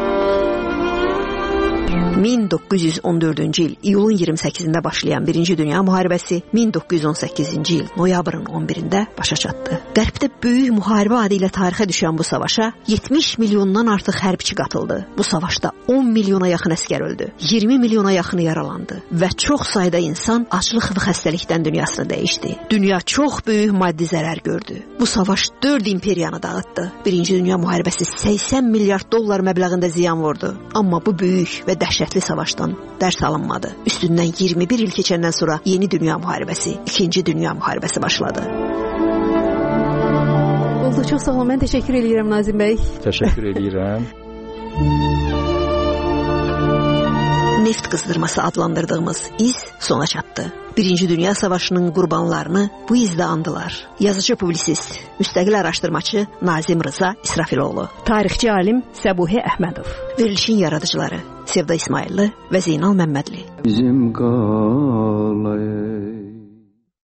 1914-cü il iyulun 28-də başlayan 1-ci Dünya müharibəsi 1918-ci il noyabrın 11-də başa çatdı. Qərbdə böyük müharibə adı ilə tarixə düşən bu savaşa 70 milyondan artıq hərbçi qatıldı. Bu savaşda 10 milyona yaxın əsgər öldü, 20 milyona yaxını yaralandı və çox sayda insan aclıq və xəstəlikdən dünyasını dəyişdi. Dünya çox böyük maddi zərər gördü. Bu savaş 4 imperiyanı dağıtdı. 1-ci Dünya müharibəsi 80 milyard dollar məbləğində ziyan vurdu. Amma bu böyük və dəhşətli savaşdan dərs alınmadı. Üstündən 21 il keçəndən sonra Yeni Dünya müharibəsi, 2-ci Dünya müharibəsi başladı. Oldu, çox sağ olun. Mən təşəkkür edirəm Nazim bəy. Təşəkkür edirəm. Neft qızdırması adlandırdığımız iz sona çatdı. 1-ci Dünya Savaşının qurbanlarını bu izdə andılar. Yazıcı publisist, müstəqil araşdırmaçı Nazim Rıza İsrafiloğlu, tarixçi alim Səbuhi Əhmədov, verilişin yaradıcıları Sevda İsmayıllı və Zeynal Məmmədli. Bizim qalay